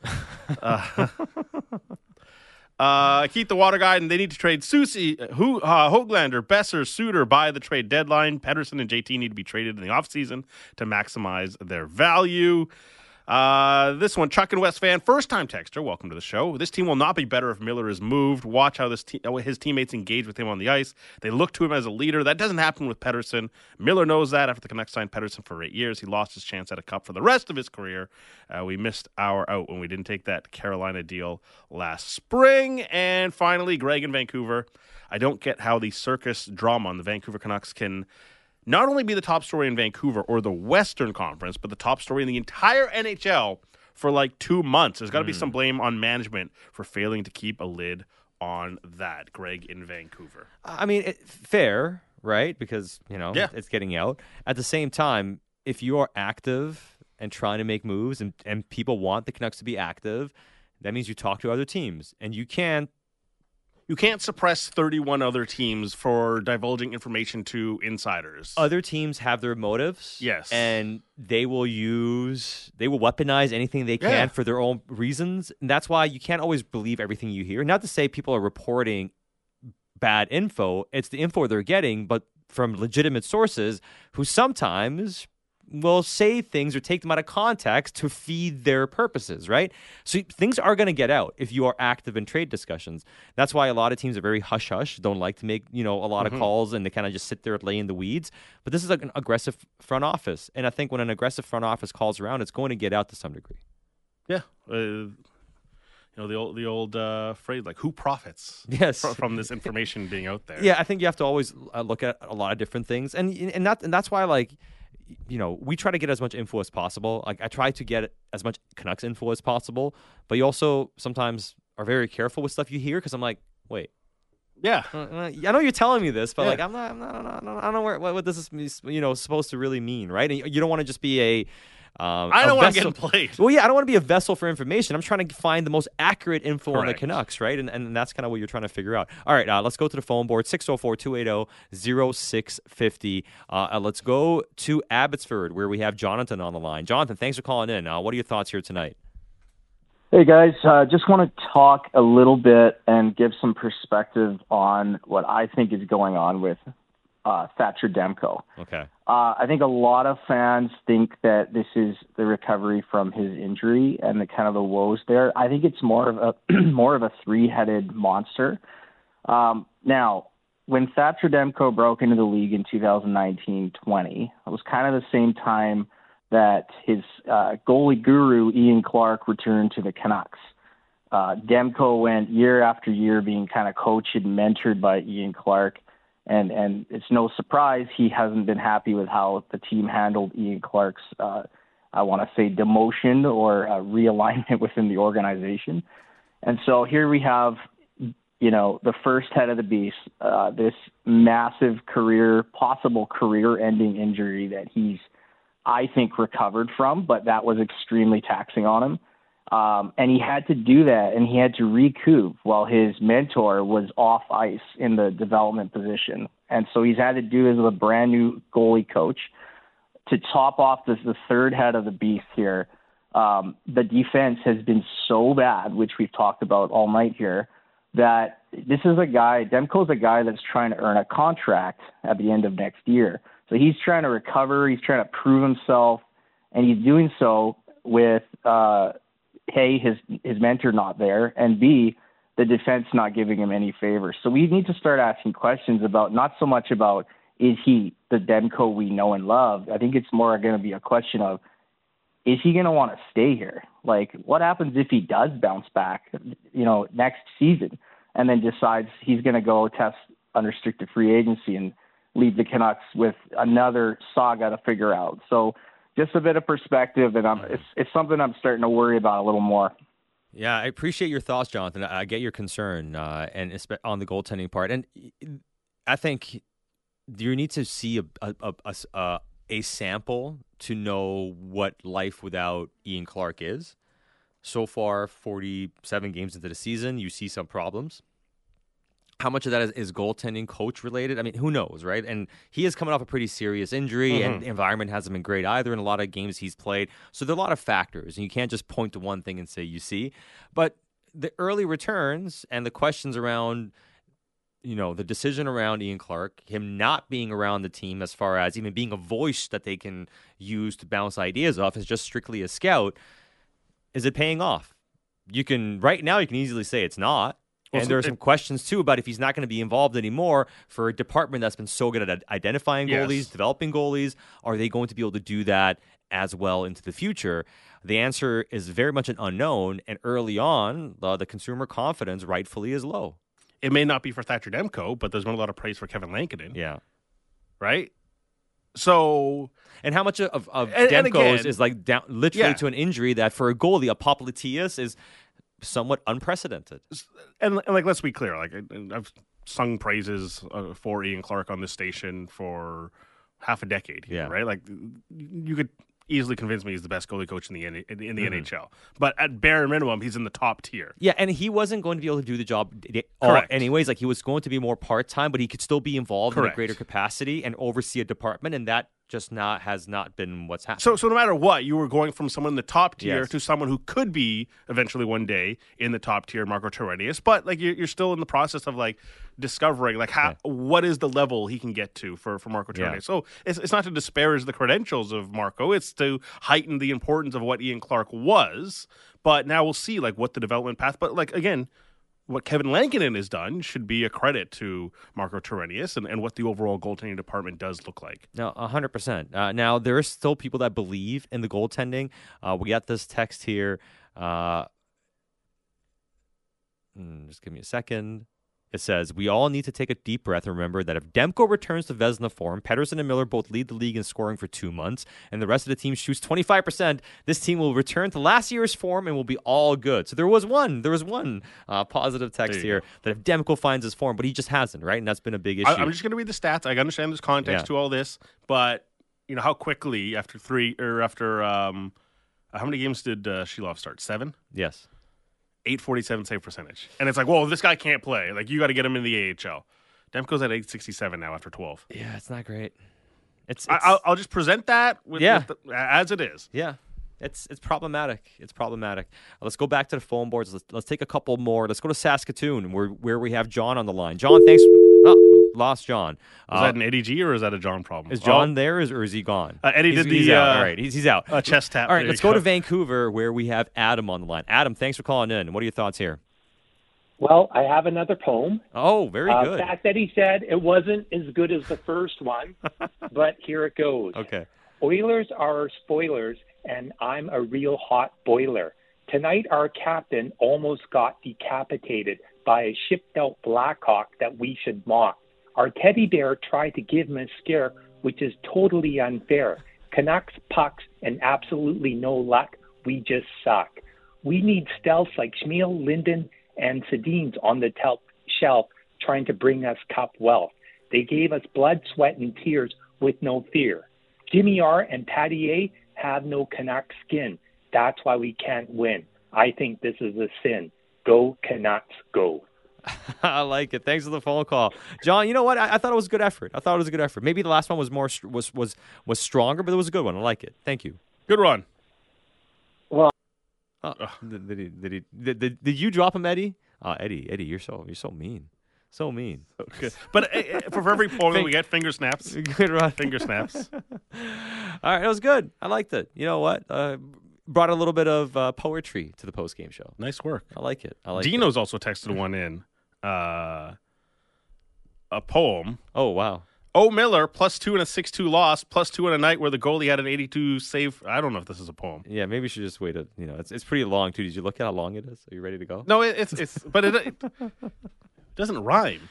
Keith the Water Guy, and they need to trade Susie, Höglander, Besser, Suter by the trade deadline. Pettersson and JT need to be traded in the offseason to maximize their value. This one, Chuck and West fan, first-time texter, welcome to the show. This team will not be better if Miller is moved. Watch how his teammates engage with him on the ice. They look to him as a leader. That doesn't happen with Pettersson. Miller knows that. After the Canucks signed Pettersson for 8 years, he lost his chance at a cup for the rest of his career. We missed our out when we didn't take that Carolina deal last spring. And finally, Greg in Vancouver. I don't get how the circus drama on the Vancouver Canucks can not only be the top story in Vancouver or the Western Conference, but the top story in the entire NHL for like 2 months. There's got to be some blame on management for failing to keep a lid on that, Greg in Vancouver? I mean, fair, right? Because, it's getting out. At the same time, if you are active and trying to make moves and people want the Canucks to be active, that means you talk to other teams. And you can't suppress 31 other teams for divulging information to Other teams have their motives. Yes. And they will weaponize anything they can for their own reasons. And that's why you can't always believe everything you hear. Not to say people are reporting bad info. It's the info they're getting, but from legitimate sources who sometimes will say things or take them out of context to feed their purposes, right? So things are going to get out if you are active in trade discussions. That's why a lot of teams are very hush-hush, don't like to make, a lot of calls, and they kind of just sit there and lay in the weeds. But this is like an aggressive front office. And I think when an aggressive front office calls around, it's going to get out to some degree. Yeah. The old phrase, like, who profits from this information being out there? Yeah, I think you have to always look at a lot of different things. And that's why, like, we try to get as much info as possible. Like, I try to get as much Canucks info as possible, but you also sometimes are very careful with stuff you hear because I'm like, wait. Yeah. I know you're telling me this, but like, I don't know what this is, supposed to really mean, right? And you don't want to just be a I don't want to get played. Well, yeah, I don't want to be a vessel for information. I'm trying to find the most accurate info on the Correct. Canucks, right? And that's kind of what you're trying to figure out. All right, let's go to the phone board, 604-280-0650. Let's go to Abbotsford, where we have Jonathan on the line. Jonathan, thanks for calling in. What are your thoughts here tonight? Hey, guys. Just want to talk a little bit and give some perspective on what I think is going on with Thatcher Demko. Okay. I think a lot of fans think that this is the recovery from his injury and the kind of the woes there. I think it's more of a three-headed monster. Now, when Thatcher Demko broke into the league in 2019-20, it was kind of the same time that his goalie guru Ian Clark returned to the Canucks. Demko went year after year being kind of coached and mentored by Ian Clark. And it's no surprise he hasn't been happy with how the team handled Ian Clark's, I want to say, demotion or realignment within the organization. And so here we have, the first head of the beast, this massive possible career-ending injury that he's, I think, recovered from, but that was extremely taxing on him. And he had to do that, and he had to recoup while his mentor was off ice in the development position. And so he's had to do this with a brand new goalie coach. To top off the third head of the beast here, the defense has been so bad, which we've talked about all night here, that this is Demko's a guy that's trying to earn a contract at the end of next year. So he's trying to recover, he's trying to prove himself, and he's doing so with his mentor not there, and B, the defense not giving him any favors. So we need to start asking questions about, not so much about, is he the Demko we know and love? I think it's more going to be a question of, is he going to want to stay here? Like, what happens if he does bounce back, next season, and then decides he's going to go test unrestricted free agency and leave the Canucks with another saga to figure out? So just a bit of perspective, and it's something I'm starting to worry about a little more. Yeah, I appreciate your thoughts, Jonathan. I get your concern, and on the goaltending part. And I think you need to see a sample to know what life without Ian Clark is. So far, 47 games into the season, you see some problems. How much of that is goaltending coach related? I mean, who knows, right? And he is coming off a pretty serious injury, and the environment hasn't been great either in a lot of games he's played. So there are a lot of factors, and you can't just point to one thing and say you see. But the early returns and the questions around, the decision around Ian Clark, him not being around the team as far as even being a voice that they can use to bounce ideas off as just strictly a scout, is it paying off? Right now you can easily say it's not. And there are some questions, too, about if he's not going to be involved anymore for a department that's been so good at identifying goalies, developing goalies. Are they going to be able to do that as well into the future? The answer is very much an unknown, and early on, the consumer confidence rightfully is low. It may not be for Thatcher Demko, but there's been a lot of praise for Kevin Lankinen. Yeah. Right? So... And how much of Demko's is like down literally to an injury that for a goalie, a popliteus is somewhat unprecedented. And like, let's be clear. Like, I've sung praises for Ian Clark on this station for half a decade here, right? Like, you could easily convince me he's the best goalie coach in the NHL. But at bare minimum, he's in the top tier. Yeah, and he wasn't going to be able to do the job anyways. Like, he was going to be more part-time, but he could still be involved in a greater capacity and oversee a department, and that just has not been what's happened. So no matter what, you were going from someone in the top tier to someone who could be eventually one day in the top tier, Marco Torrenius. But like, you're still in the process of like discovering like what is the level he can get to for Marco Torrenius. Yeah. So it's not to disparage the credentials of Marco. It's to heighten the importance of what Ian Clark was. But now we'll see like what the development path. But like, again, what Kevin Lankinen has done should be a credit to Marco Torrenius and what the overall goaltending department does look like. No, 100%. Now, there are still people that believe in the goaltending. We got this text here. Just give me a second. It says, we all need to take a deep breath and remember that if Demko returns to Vezina form, Pettersson and Miller both lead the league in scoring for 2 months, and the rest of the team shoots 25%, this team will return to last year's form and will be all good. So there was one positive text here that if Demko finds his form, but he just hasn't, right? And that's been a big issue. I'm just going to read the stats. I understand there's context to all this, but you know how quickly after how many games did Shilov start? 7? Yes. 847 save percentage. And it's like, well, this guy can't play. Like, you got to get him in the AHL. Demko's at 867 now after 12. Yeah, it's not great. I'll just present that as it is. Yeah. It's problematic. It's problematic. Let's go back to the phone boards. Let's take a couple more. Let's go to Saskatoon, where we have John on the line. John, thanks. Lost John. Is that an Eddie G or is that a John problem? Is John there or is he gone? Eddie he's out. All right, he's out. Chest tap. All right, let's go to Vancouver where we have Adam on the line. Adam, thanks for calling in. What are your thoughts here? Well, I have another poem. Oh, very good. The fact that he said it wasn't as good as the first one, but here it goes. Okay. Oilers are spoilers, and I'm a real hot boiler. Tonight, our captain almost got decapitated by a shipped-out Blackhawk that we should mock. Our teddy bear tried to give him a scare, which is totally unfair. Canucks, pucks, and absolutely no luck. We just suck. We need stealths like Schmiel, Linden, and Sedin's on the shelf trying to bring us cup wealth. They gave us blood, sweat, and tears with no fear. Jimmy R. and Patty A. have no Canuck skin. That's why we can't win. I think this is a sin. Go Canucks, go. I like it. Thanks for the phone call, John. You know what? I thought it was a good effort. Maybe the last one was more was stronger, but it was a good one. I like it. Thank you. Good run. Well, did you drop him, Eddie? Eddie, you're so mean. So mean. Okay. But for every poem we get, finger snaps. Good run. Finger snaps. All right, that was good. I liked it. You know what? Brought a little bit of poetry to the post-game show. Nice work. I like it. Dino's also texted one in. A poem. Oh, wow. O. Miller, +2 in a 6-2 loss, +2 in a night where the goalie had an 82 save. I don't know if this is a poem. Yeah, maybe you should just wait. It's pretty long, too. Did you look at how long it is? Are you ready to go? No, but it doesn't rhyme.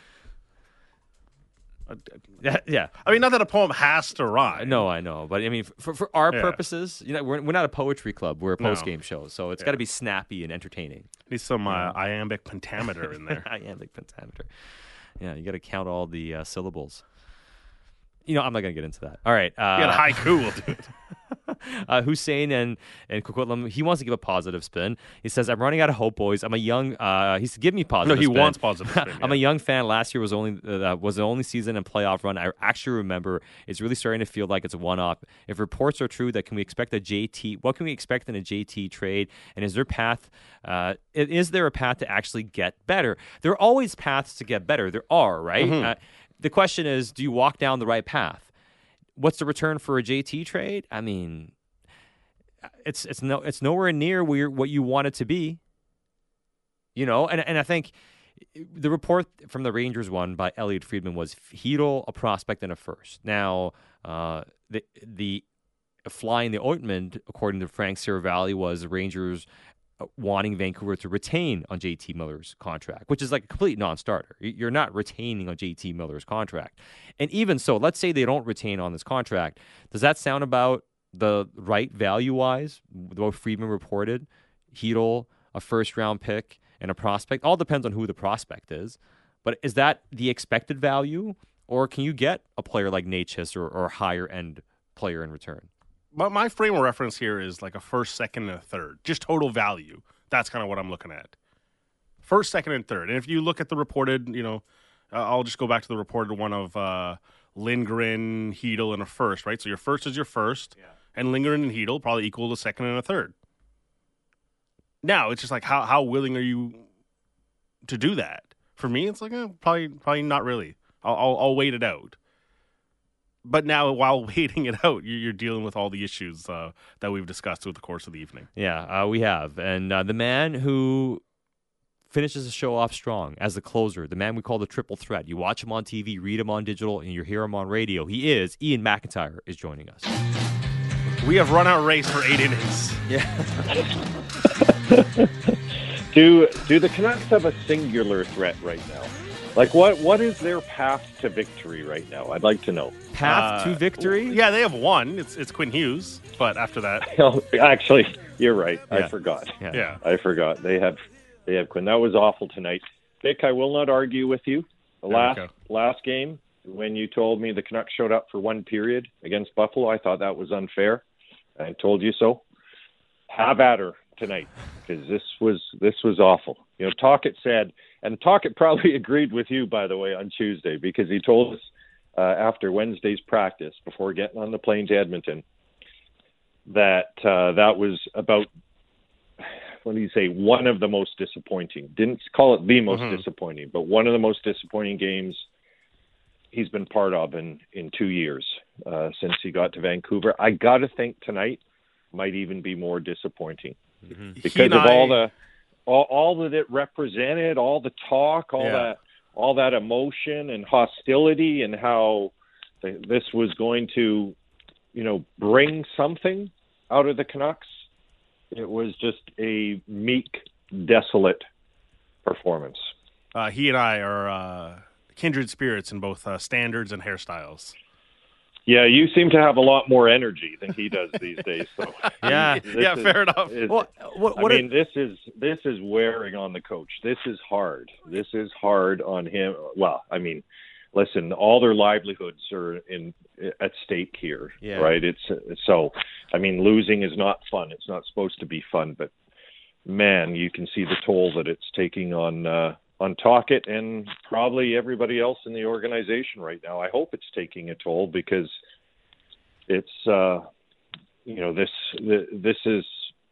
Yeah. I mean, not that a poem has to rhyme. No, I know. But, I mean, for our purposes, we're not a poetry club. We're a post-game show. So it's got to be snappy and entertaining. Need some iambic pentameter in there. Iambic pentameter. Yeah, you got to count all the syllables. I'm not going to get into that. All right. Yeah, haiku will do it. Hussein and Coquitlam, he wants to give a positive spin. He says, I'm running out of hope, boys. I'm a young, he said, give me positive spin. No, he wants positive spin. I'm a young fan. Last year was the only season and playoff run I actually remember. It's really starting to feel like it's a one-off. If reports are true, what can we expect in a JT trade? And is there a path to actually get better? There are always paths to get better. There are, right? Mm-hmm. The question is, do you walk down the right path? What's the return for a JT trade? I mean, it's nowhere near what you want it to be. And I think the report from the Rangers one by Elliot Friedman was Hedl, a prospect, and a first. Now, the flying the ointment, according to Frank Seravalli, was the Rangers wanting Vancouver to retain on JT Miller's contract, which is like a complete non-starter. You're not retaining on JT Miller's contract. And even so, let's say they don't retain on this contract. Does that sound about the right value-wise, what Friedman reported? Hedl, a first-round pick and a prospect? All depends on who the prospect is. But is that the expected value, or can you get a player like Necas or a higher-end player in return? But my frame of reference here is like a first, second, and a third. Just total value. That's kind of what I'm looking at. First, second, and third. And if you look at the reported, I'll just go back to the reported one of Lindgren, Hedel, and a first, right? So your first is your first, and Lindgren and Hedel probably equal to second and a third. Now, it's just like, how willing are you to do that? For me, it's like, probably not really. I'll wait it out. But now, while waiting it out, you're dealing with all the issues that we've discussed through the course of the evening. Yeah, we have. And the man who finishes the show off strong as the closer, the man we call the triple threat. You watch him on TV, read him on digital, and you hear him on radio. He is Ian McIntyre is joining us. We have run our race for 8 innings. Yeah. Do the Canucks have a singular threat right now? Like, what is their path to victory right now? I'd like to know. Path to victory? Yeah, they have one. It's Quinn Hughes. But after that... Actually, you're right. Yeah. I forgot. Yeah. I forgot. They have Quinn. That was awful tonight. Vic, I will not argue with you. The last game, when you told me the Canucks showed up for one period against Buffalo, I thought that was unfair. I told you so. Have at her tonight, because this was awful. Tocchet said, and Tocchet probably agreed with you, by the way, on Tuesday, because he told us after Wednesday's practice, before getting on the plane to Edmonton, that that was about, what do you say, one of the most disappointing. Didn't call it the most disappointing, but one of the most disappointing games he's been part of in 2 years since he got to Vancouver. I got to think tonight might even be more disappointing because of all that it represented, all the talk, all that emotion and hostility, and how this was going to, bring something out of the Canucks. It was just a meek, desolate performance. He and I are kindred spirits in both standards and hairstyles. Yeah, you seem to have a lot more energy than he does these days. So fair enough. This is wearing on the coach. This is hard. This is hard on him. Well, I mean, listen, all their livelihoods are at stake here, right? Losing is not fun. It's not supposed to be fun, but man, you can see the toll that it's taking on Tocchet and probably everybody else in the organization right now. I hope it's taking a toll, because it's this is,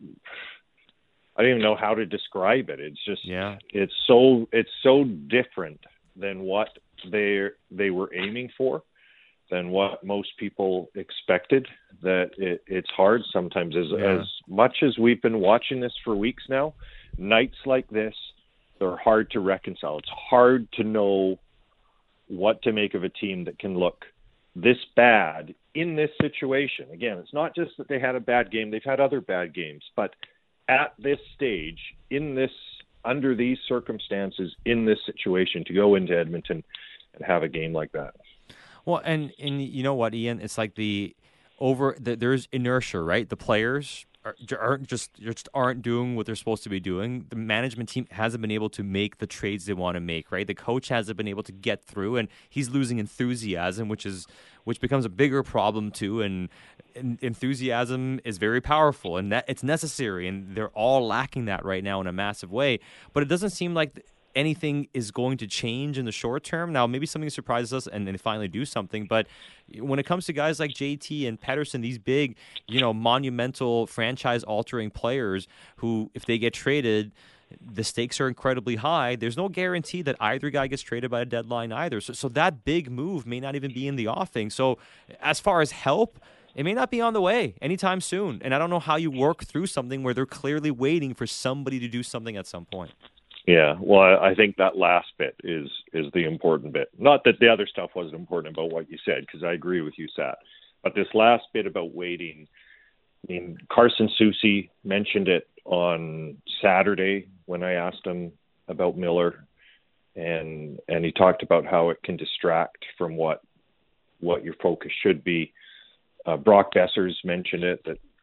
I don't even know how to describe it. It's just it's so different than what they were aiming for, than what most people expected, that it's hard sometimes. As much as we've been watching this for weeks now, nights like this, they're hard to reconcile. It's hard to know what to make of a team that can look this bad in this situation. Again, it's not just that they had a bad game. They've had other bad games. But at this stage, under these circumstances, in this situation, to go into Edmonton and have a game like that. Well, and you know what, Ian? It's like there's inertia, right? The players aren't doing what they're supposed to be doing. The management team hasn't been able to make the trades they want to make, right? The coach hasn't been able to get through, and he's losing enthusiasm, which becomes a bigger problem too. And enthusiasm is very powerful, and that it's necessary, and they're all lacking that right now in a massive way. But it doesn't seem like anything is going to change in the short term. Now, maybe something surprises us and they finally do something. But when it comes to guys like JT and Pettersson, these big, monumental franchise-altering players who, if they get traded, the stakes are incredibly high. There's no guarantee that either guy gets traded by a deadline either. So that big move may not even be in the offing. So as far as help, it may not be on the way anytime soon. And I don't know how you work through something where they're clearly waiting for somebody to do something at some point. Yeah, well, I think that last bit is the important bit. Not that the other stuff wasn't important about what you said, because I agree with you, Sat. But this last bit about waiting, I mean, Carson Soucy mentioned it on Saturday when I asked him about Miller, and he talked about how it can distract from what your focus should be. Brock Bessers mentioned it, that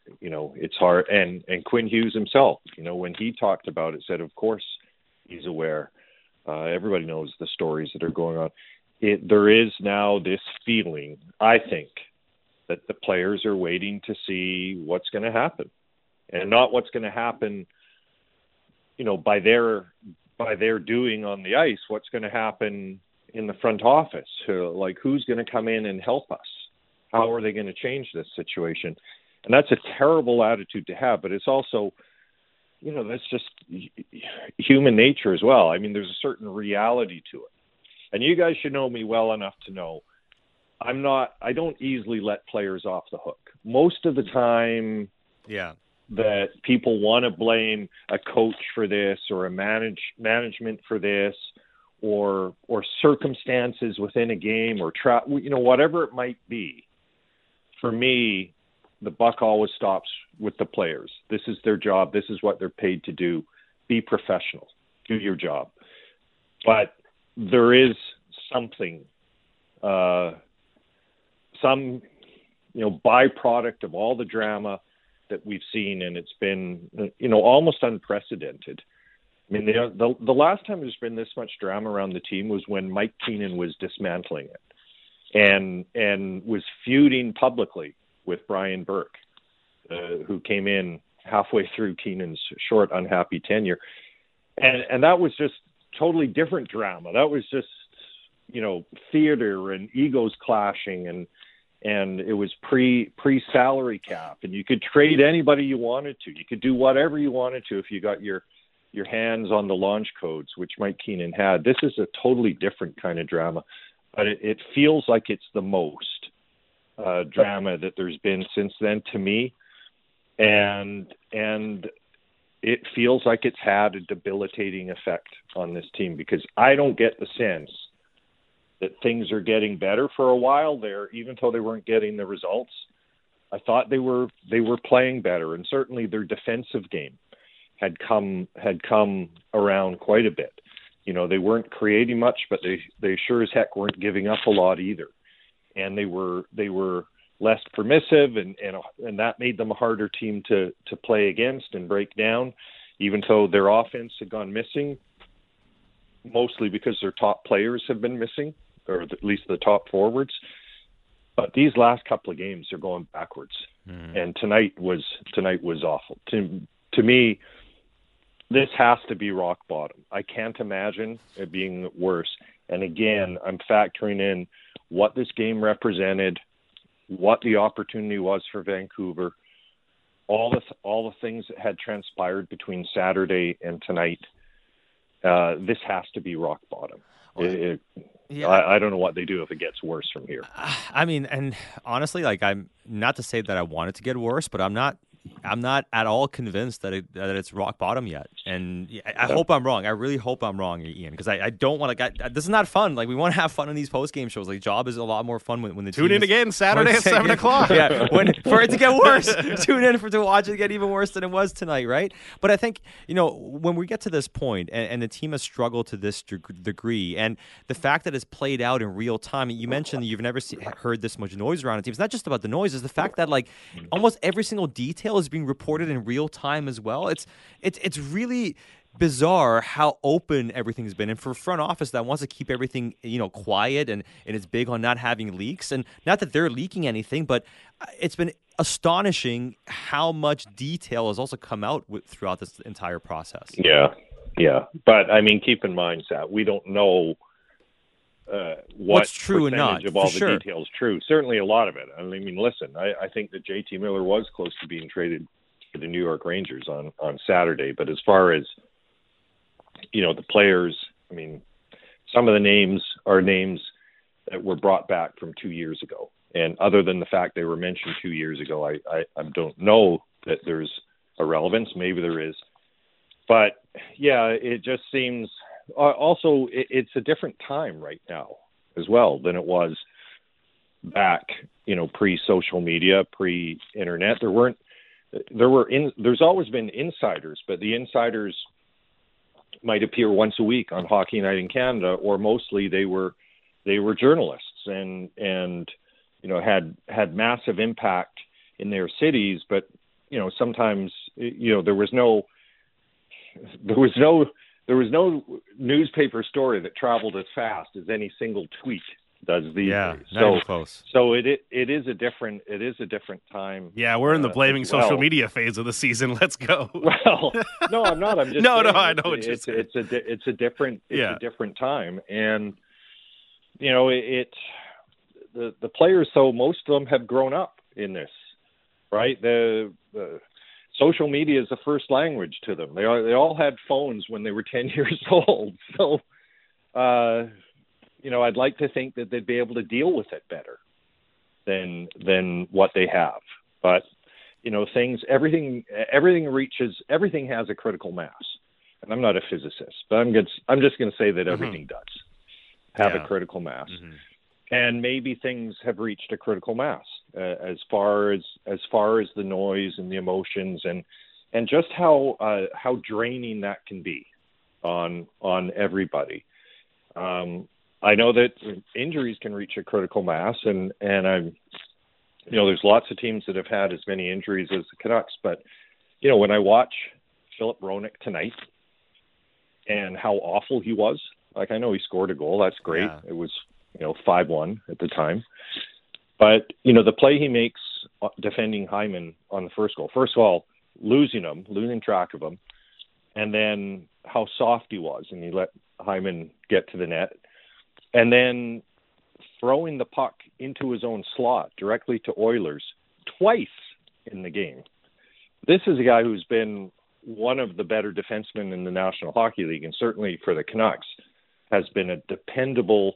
it's hard. And Quinn Hughes himself, when he talked about it, said, of course he's aware. Everybody knows the stories that are going on. There is now this feeling, I think, that the players are waiting to see what's going to happen, and not what's going to happen, by their doing on the ice. What's going to happen in the front office? Like, who's going to come in and help us? How are they going to change this situation? And that's a terrible attitude to have, but it's also, that's just human nature as well. I mean, there's a certain reality to it. And you guys should know me well enough to know I don't easily let players off the hook. Most of the time, that people want to blame a coach for this, or a management for this, or circumstances within a game, or whatever it might be. For me, the buck always stops with the players. This is their job. This is what they're paid to do. Be professional. Do your job. But there is something, some byproduct of all the drama that we've seen, and it's been almost unprecedented. I mean, the last time there's been this much drama around the team was when Mike Keenan was dismantling it and was feuding publicly with Brian Burke, who came in halfway through Keenan's short, unhappy tenure. And that was just totally different drama. That was just, theater and egos clashing, and it was pre-salary cap, and you could trade anybody you wanted to. You could do whatever you wanted to if you got your hands on the launch codes, which Mike Keenan had. This is a totally different kind of drama, but it feels like it's the most drama that there's been since then to me, and it feels like it's had a debilitating effect on this team, because I don't get the sense that things are getting better. For a while there, even though they weren't getting the results, I thought they were playing better, and certainly their defensive game had come around quite a bit. They weren't creating much, but they sure as heck weren't giving up a lot either. And they were less permissive, and that made them a harder team to play against and break down, even though their offense had gone missing, mostly because their top players have been missing, or at least the top forwards. But these last couple of games are going backwards, and tonight was awful. To me, this has to be rock bottom. I can't imagine it being worse. And again, I'm factoring in what this game represented, what the opportunity was for Vancouver, all the things that had transpired between Saturday and tonight. This has to be rock bottom. I don't know what they do if it gets worse from here. I mean, and honestly, I'm not to say that I want it to get worse, but I'm not at all convinced that it's rock bottom yet. And I hope I'm wrong. I really hope I'm wrong, Ian, because I don't want to. This is not fun. We want to have fun in these post game shows. Job is a lot more fun when the tune in again Saturday at 7 o'clock. Yeah, for it to get worse, tune in to watch it get even worse than it was tonight, right? But I think when we get to this point, and the team has struggled to this degree, and the fact that it's played out in real time. You mentioned that you've never heard this much noise around a team. It's not just about the noise; it's the fact that almost every single detail is being reported in real time as well. It's really bizarre how open everything's been, and for a front office that wants to keep everything quiet and is big on not having leaks, and not that they're leaking anything, but it's been astonishing how much detail has also come out throughout this entire process. Yeah. But I mean, keep in mind, Sat, we don't know what's true and not of all the details true. Certainly a lot of it. I mean, listen, I think that JT Miller was close to being traded to the New York Rangers on Saturday, but as far as the players, I mean, some of the names are names that were brought back from 2 years ago, and other than the fact they were mentioned 2 years ago, I don't know that there's a relevance. Maybe there is, but yeah, it just seems. Also, it's a different time right now as well than it was back, pre-social media, pre-internet. There's always been insiders, but the insiders might appear once a week on Hockey Night in Canada, or mostly they were journalists and had massive impact in their cities, but sometimes, there was no newspaper story that traveled as fast as any single tweet does these days. Not even close. So it is a different time. Yeah, we're in the blaming social media phase of the season. Let's go. Well, no, I'm not. I'm just no. saying I know what you're saying. It's a different time, and the players. So most of them have grown up in this, right? The social media is the first language to them. They all had phones when they were 10 years old. So, I'd like to think that they'd be able to deal with it better than what they have. But, everything has a critical mass. And I'm not a physicist, but I'm just going to say that everything does have a critical mass. Mm-hmm. And maybe things have reached a critical mass as far as the noise and the emotions and just how draining that can be on everybody. I know that injuries can reach a critical mass, and I'm, there's lots of teams that have had as many injuries as the Canucks. But when I watch Philip Hronek tonight and how awful he was, like I know he scored a goal, that's great. Yeah. It was 5-1 at the time. But, the play he makes defending Hyman on the first goal, first of all, losing track of him, and then how soft he was, and he let Hyman get to the net, and then throwing the puck into his own slot directly to Oilers twice in the game. This is a guy who's been one of the better defensemen in the National Hockey League, and certainly for the Canucks has been a dependable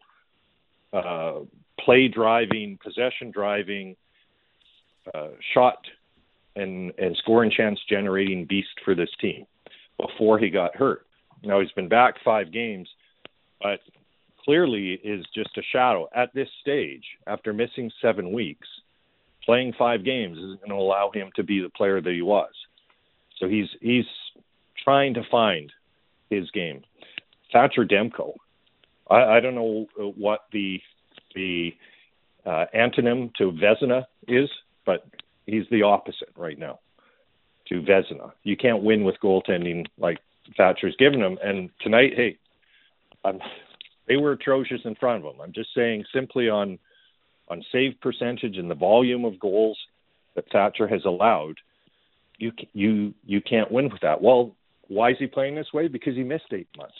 play driving, possession driving, shot and scoring chance generating beast for this team before he got hurt. Now he's been back 5 games, but clearly is just a shadow at this stage. After missing 7 weeks, playing 5 games isn't going to allow him to be the player that he was. So he's trying to find his game. Thatcher Demko, I don't know what the antonym to Vezina is, but he's the opposite right now to Vezina. You can't win with goaltending like Thatcher's given him. And tonight, they were atrocious in front of him. I'm just saying simply on save percentage and the volume of goals that Thatcher has allowed, you can't win with that. Well, why is he playing this way? Because he missed 8 months.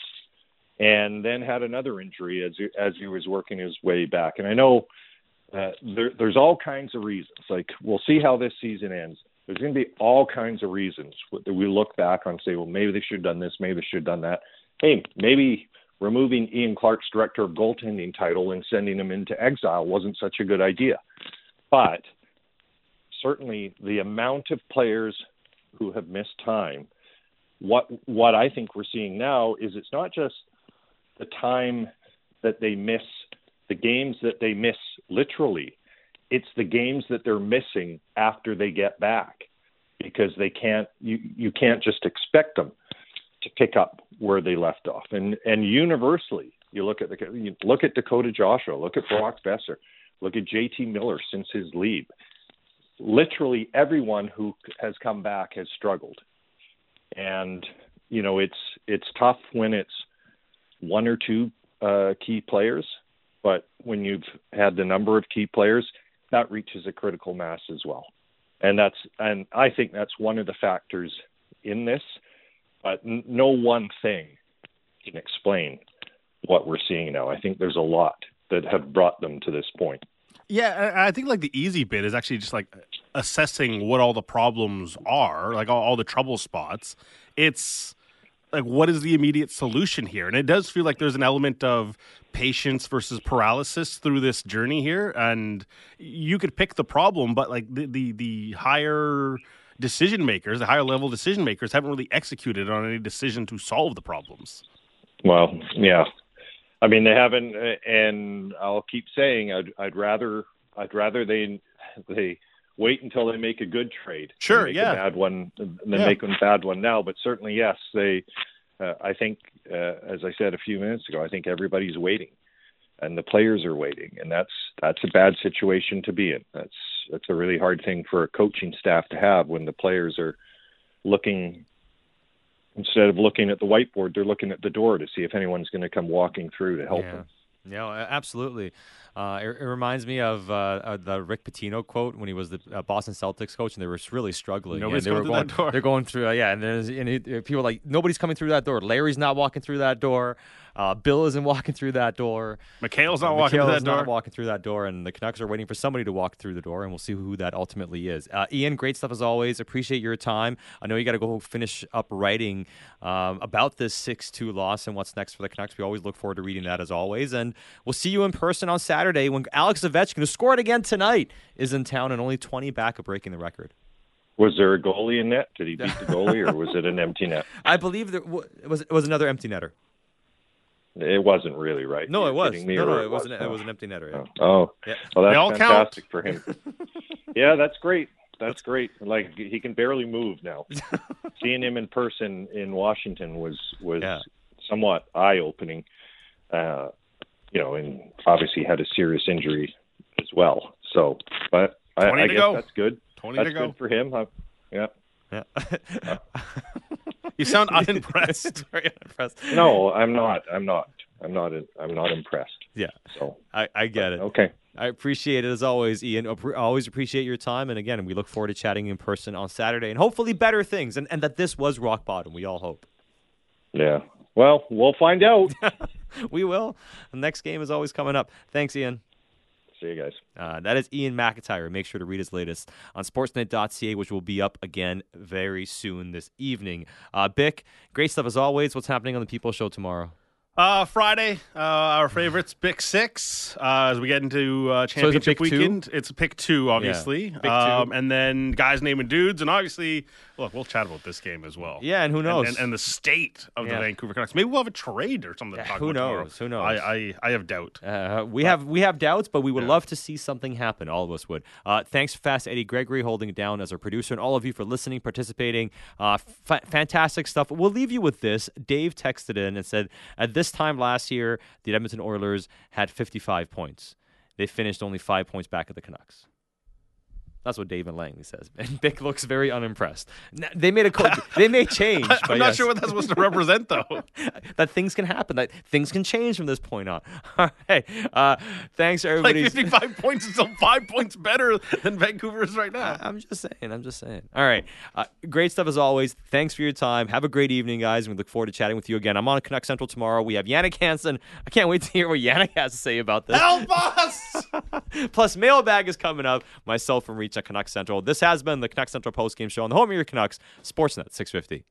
And then had another injury as he was working his way back. And I know there's all kinds of reasons. Like, we'll see how this season ends. There's going to be all kinds of reasons that we look back on and say, well, maybe they should have done this, maybe they should have done that. Hey, maybe removing Ian Clark's director of goaltending title and sending him into exile wasn't such a good idea. But certainly the amount of players who have missed time, what I think we're seeing now is it's not just the time that they miss, the games that they miss literally. It's the games that they're missing after they get back, because they can't. You can't just expect them to pick up where they left off. And universally, you look at Dakota Joshua, look at Brock Besser, look at JT Miller since his leave. Literally everyone who has come back has struggled, and it's tough when it's 1 or 2 key players, but when you've had the number of key players, that reaches a critical mass as well. And I think that's one of the factors in this, but no one thing can explain what we're seeing now. I think there's a lot that have brought them to this point. Yeah, I think the easy bit is actually just assessing what all the problems are, all the trouble spots. It's what is the immediate solution here? And it does feel like there's an element of patience versus paralysis through this journey here. And you could pick the problem, but the higher decision makers, the higher level decision makers haven't really executed on any decision to solve the problems. Well, yeah. I mean, they haven't, and I'll keep saying I'd rather they wait until they make a good trade. Sure, make a bad one, than make a bad one now. But certainly, yes, they. I think, as I said a few minutes ago, I think everybody's waiting, and the players are waiting, and that's a bad situation to be in. that's a really hard thing for a coaching staff to have when the players are looking, instead of looking at the whiteboard, they're looking at the door to see if anyone's going to come walking through to help them. Yeah, absolutely. It reminds me of the Rick Pitino quote when he was the Boston Celtics coach, and they were really struggling. Nobody's and going through that door. They're going through, and people are like, nobody's coming through that door. Larry's not walking through that door. Bill isn't walking through that door. McHale's not walking through that door. And the Canucks are waiting for somebody to walk through the door, and we'll see who that ultimately is. Ian, great stuff as always. Appreciate your time. I know you got to go finish up writing about this 6-2 loss and what's next for the Canucks. We always look forward to reading that as always. And we'll see you in person on Saturday when Alex Ovechkin, who scored again tonight, is in town and only 20 back of breaking the record. Was there a goalie in net? Did he beat the goalie, or was it an empty net? I believe it was another empty netter. It wasn't really, right? No, it was. It was an empty netter. Yeah. Oh, yeah. Well, that's fantastic for him. Yeah, that's great. That's great. Like, he can barely move now. Seeing him in person in Washington was somewhat eye-opening. And obviously had a serious injury as well. So, but I guess that's good. 20 that's to go. Good for him. Yeah. You sound unimpressed. Very unimpressed. No, I'm not. I'm not impressed. Yeah. So I get it. Okay. I appreciate it as always, Ian. Always appreciate your time. And again, we look forward to chatting in person on Saturday and hopefully better things. And that this was rock bottom. We all hope. Yeah. Well, we'll find out. We will. The next game is always coming up. Thanks, Ian. See you guys. That is Ian McIntyre. Make sure to read his latest on sportsnet.ca, which will be up again very soon this evening. Bick, great stuff as always. What's happening on the People Show tomorrow? Friday, our favorites, Pick 6, as we get into championship weekend. It's a Pick 2, obviously. Yeah, 2. And then guys naming dudes. And obviously, look, we'll chat about this game as well. Yeah, and who knows? And the state of the Vancouver Canucks. Maybe we'll have a trade or something to talk about tomorrow. Who knows? I have doubt. We have doubts, but we would love to see something happen. All of us would. Thanks, Fast Eddie Gregory, holding it down as our producer, and all of you for listening, participating. Fantastic stuff. We'll leave you with this. Dave texted in and said, at this time last year, the Edmonton Oilers had 55 points. They finished only 5 points back at the Canucks. That's what Dave and Langley says. And Bick looks very unimpressed. They made they may change. I'm not sure what that's supposed to represent, though. That things can happen. That things can change from this point on. All right. Thanks, everybody. Like 55 points is still 5 points better than Vancouver is right now. I'm just saying. All right. Great stuff as always. Thanks for your time. Have a great evening, guys. We look forward to chatting with you again. I'm on Canuck Central tomorrow. We have Yannick Hansen. I can't wait to hear what Yannick has to say about this. Help us! Plus, mailbag is coming up. Myself from Reach at Canuck Central. This has been the Canuck Central postgame show on the home of your Canucks, Sportsnet 650.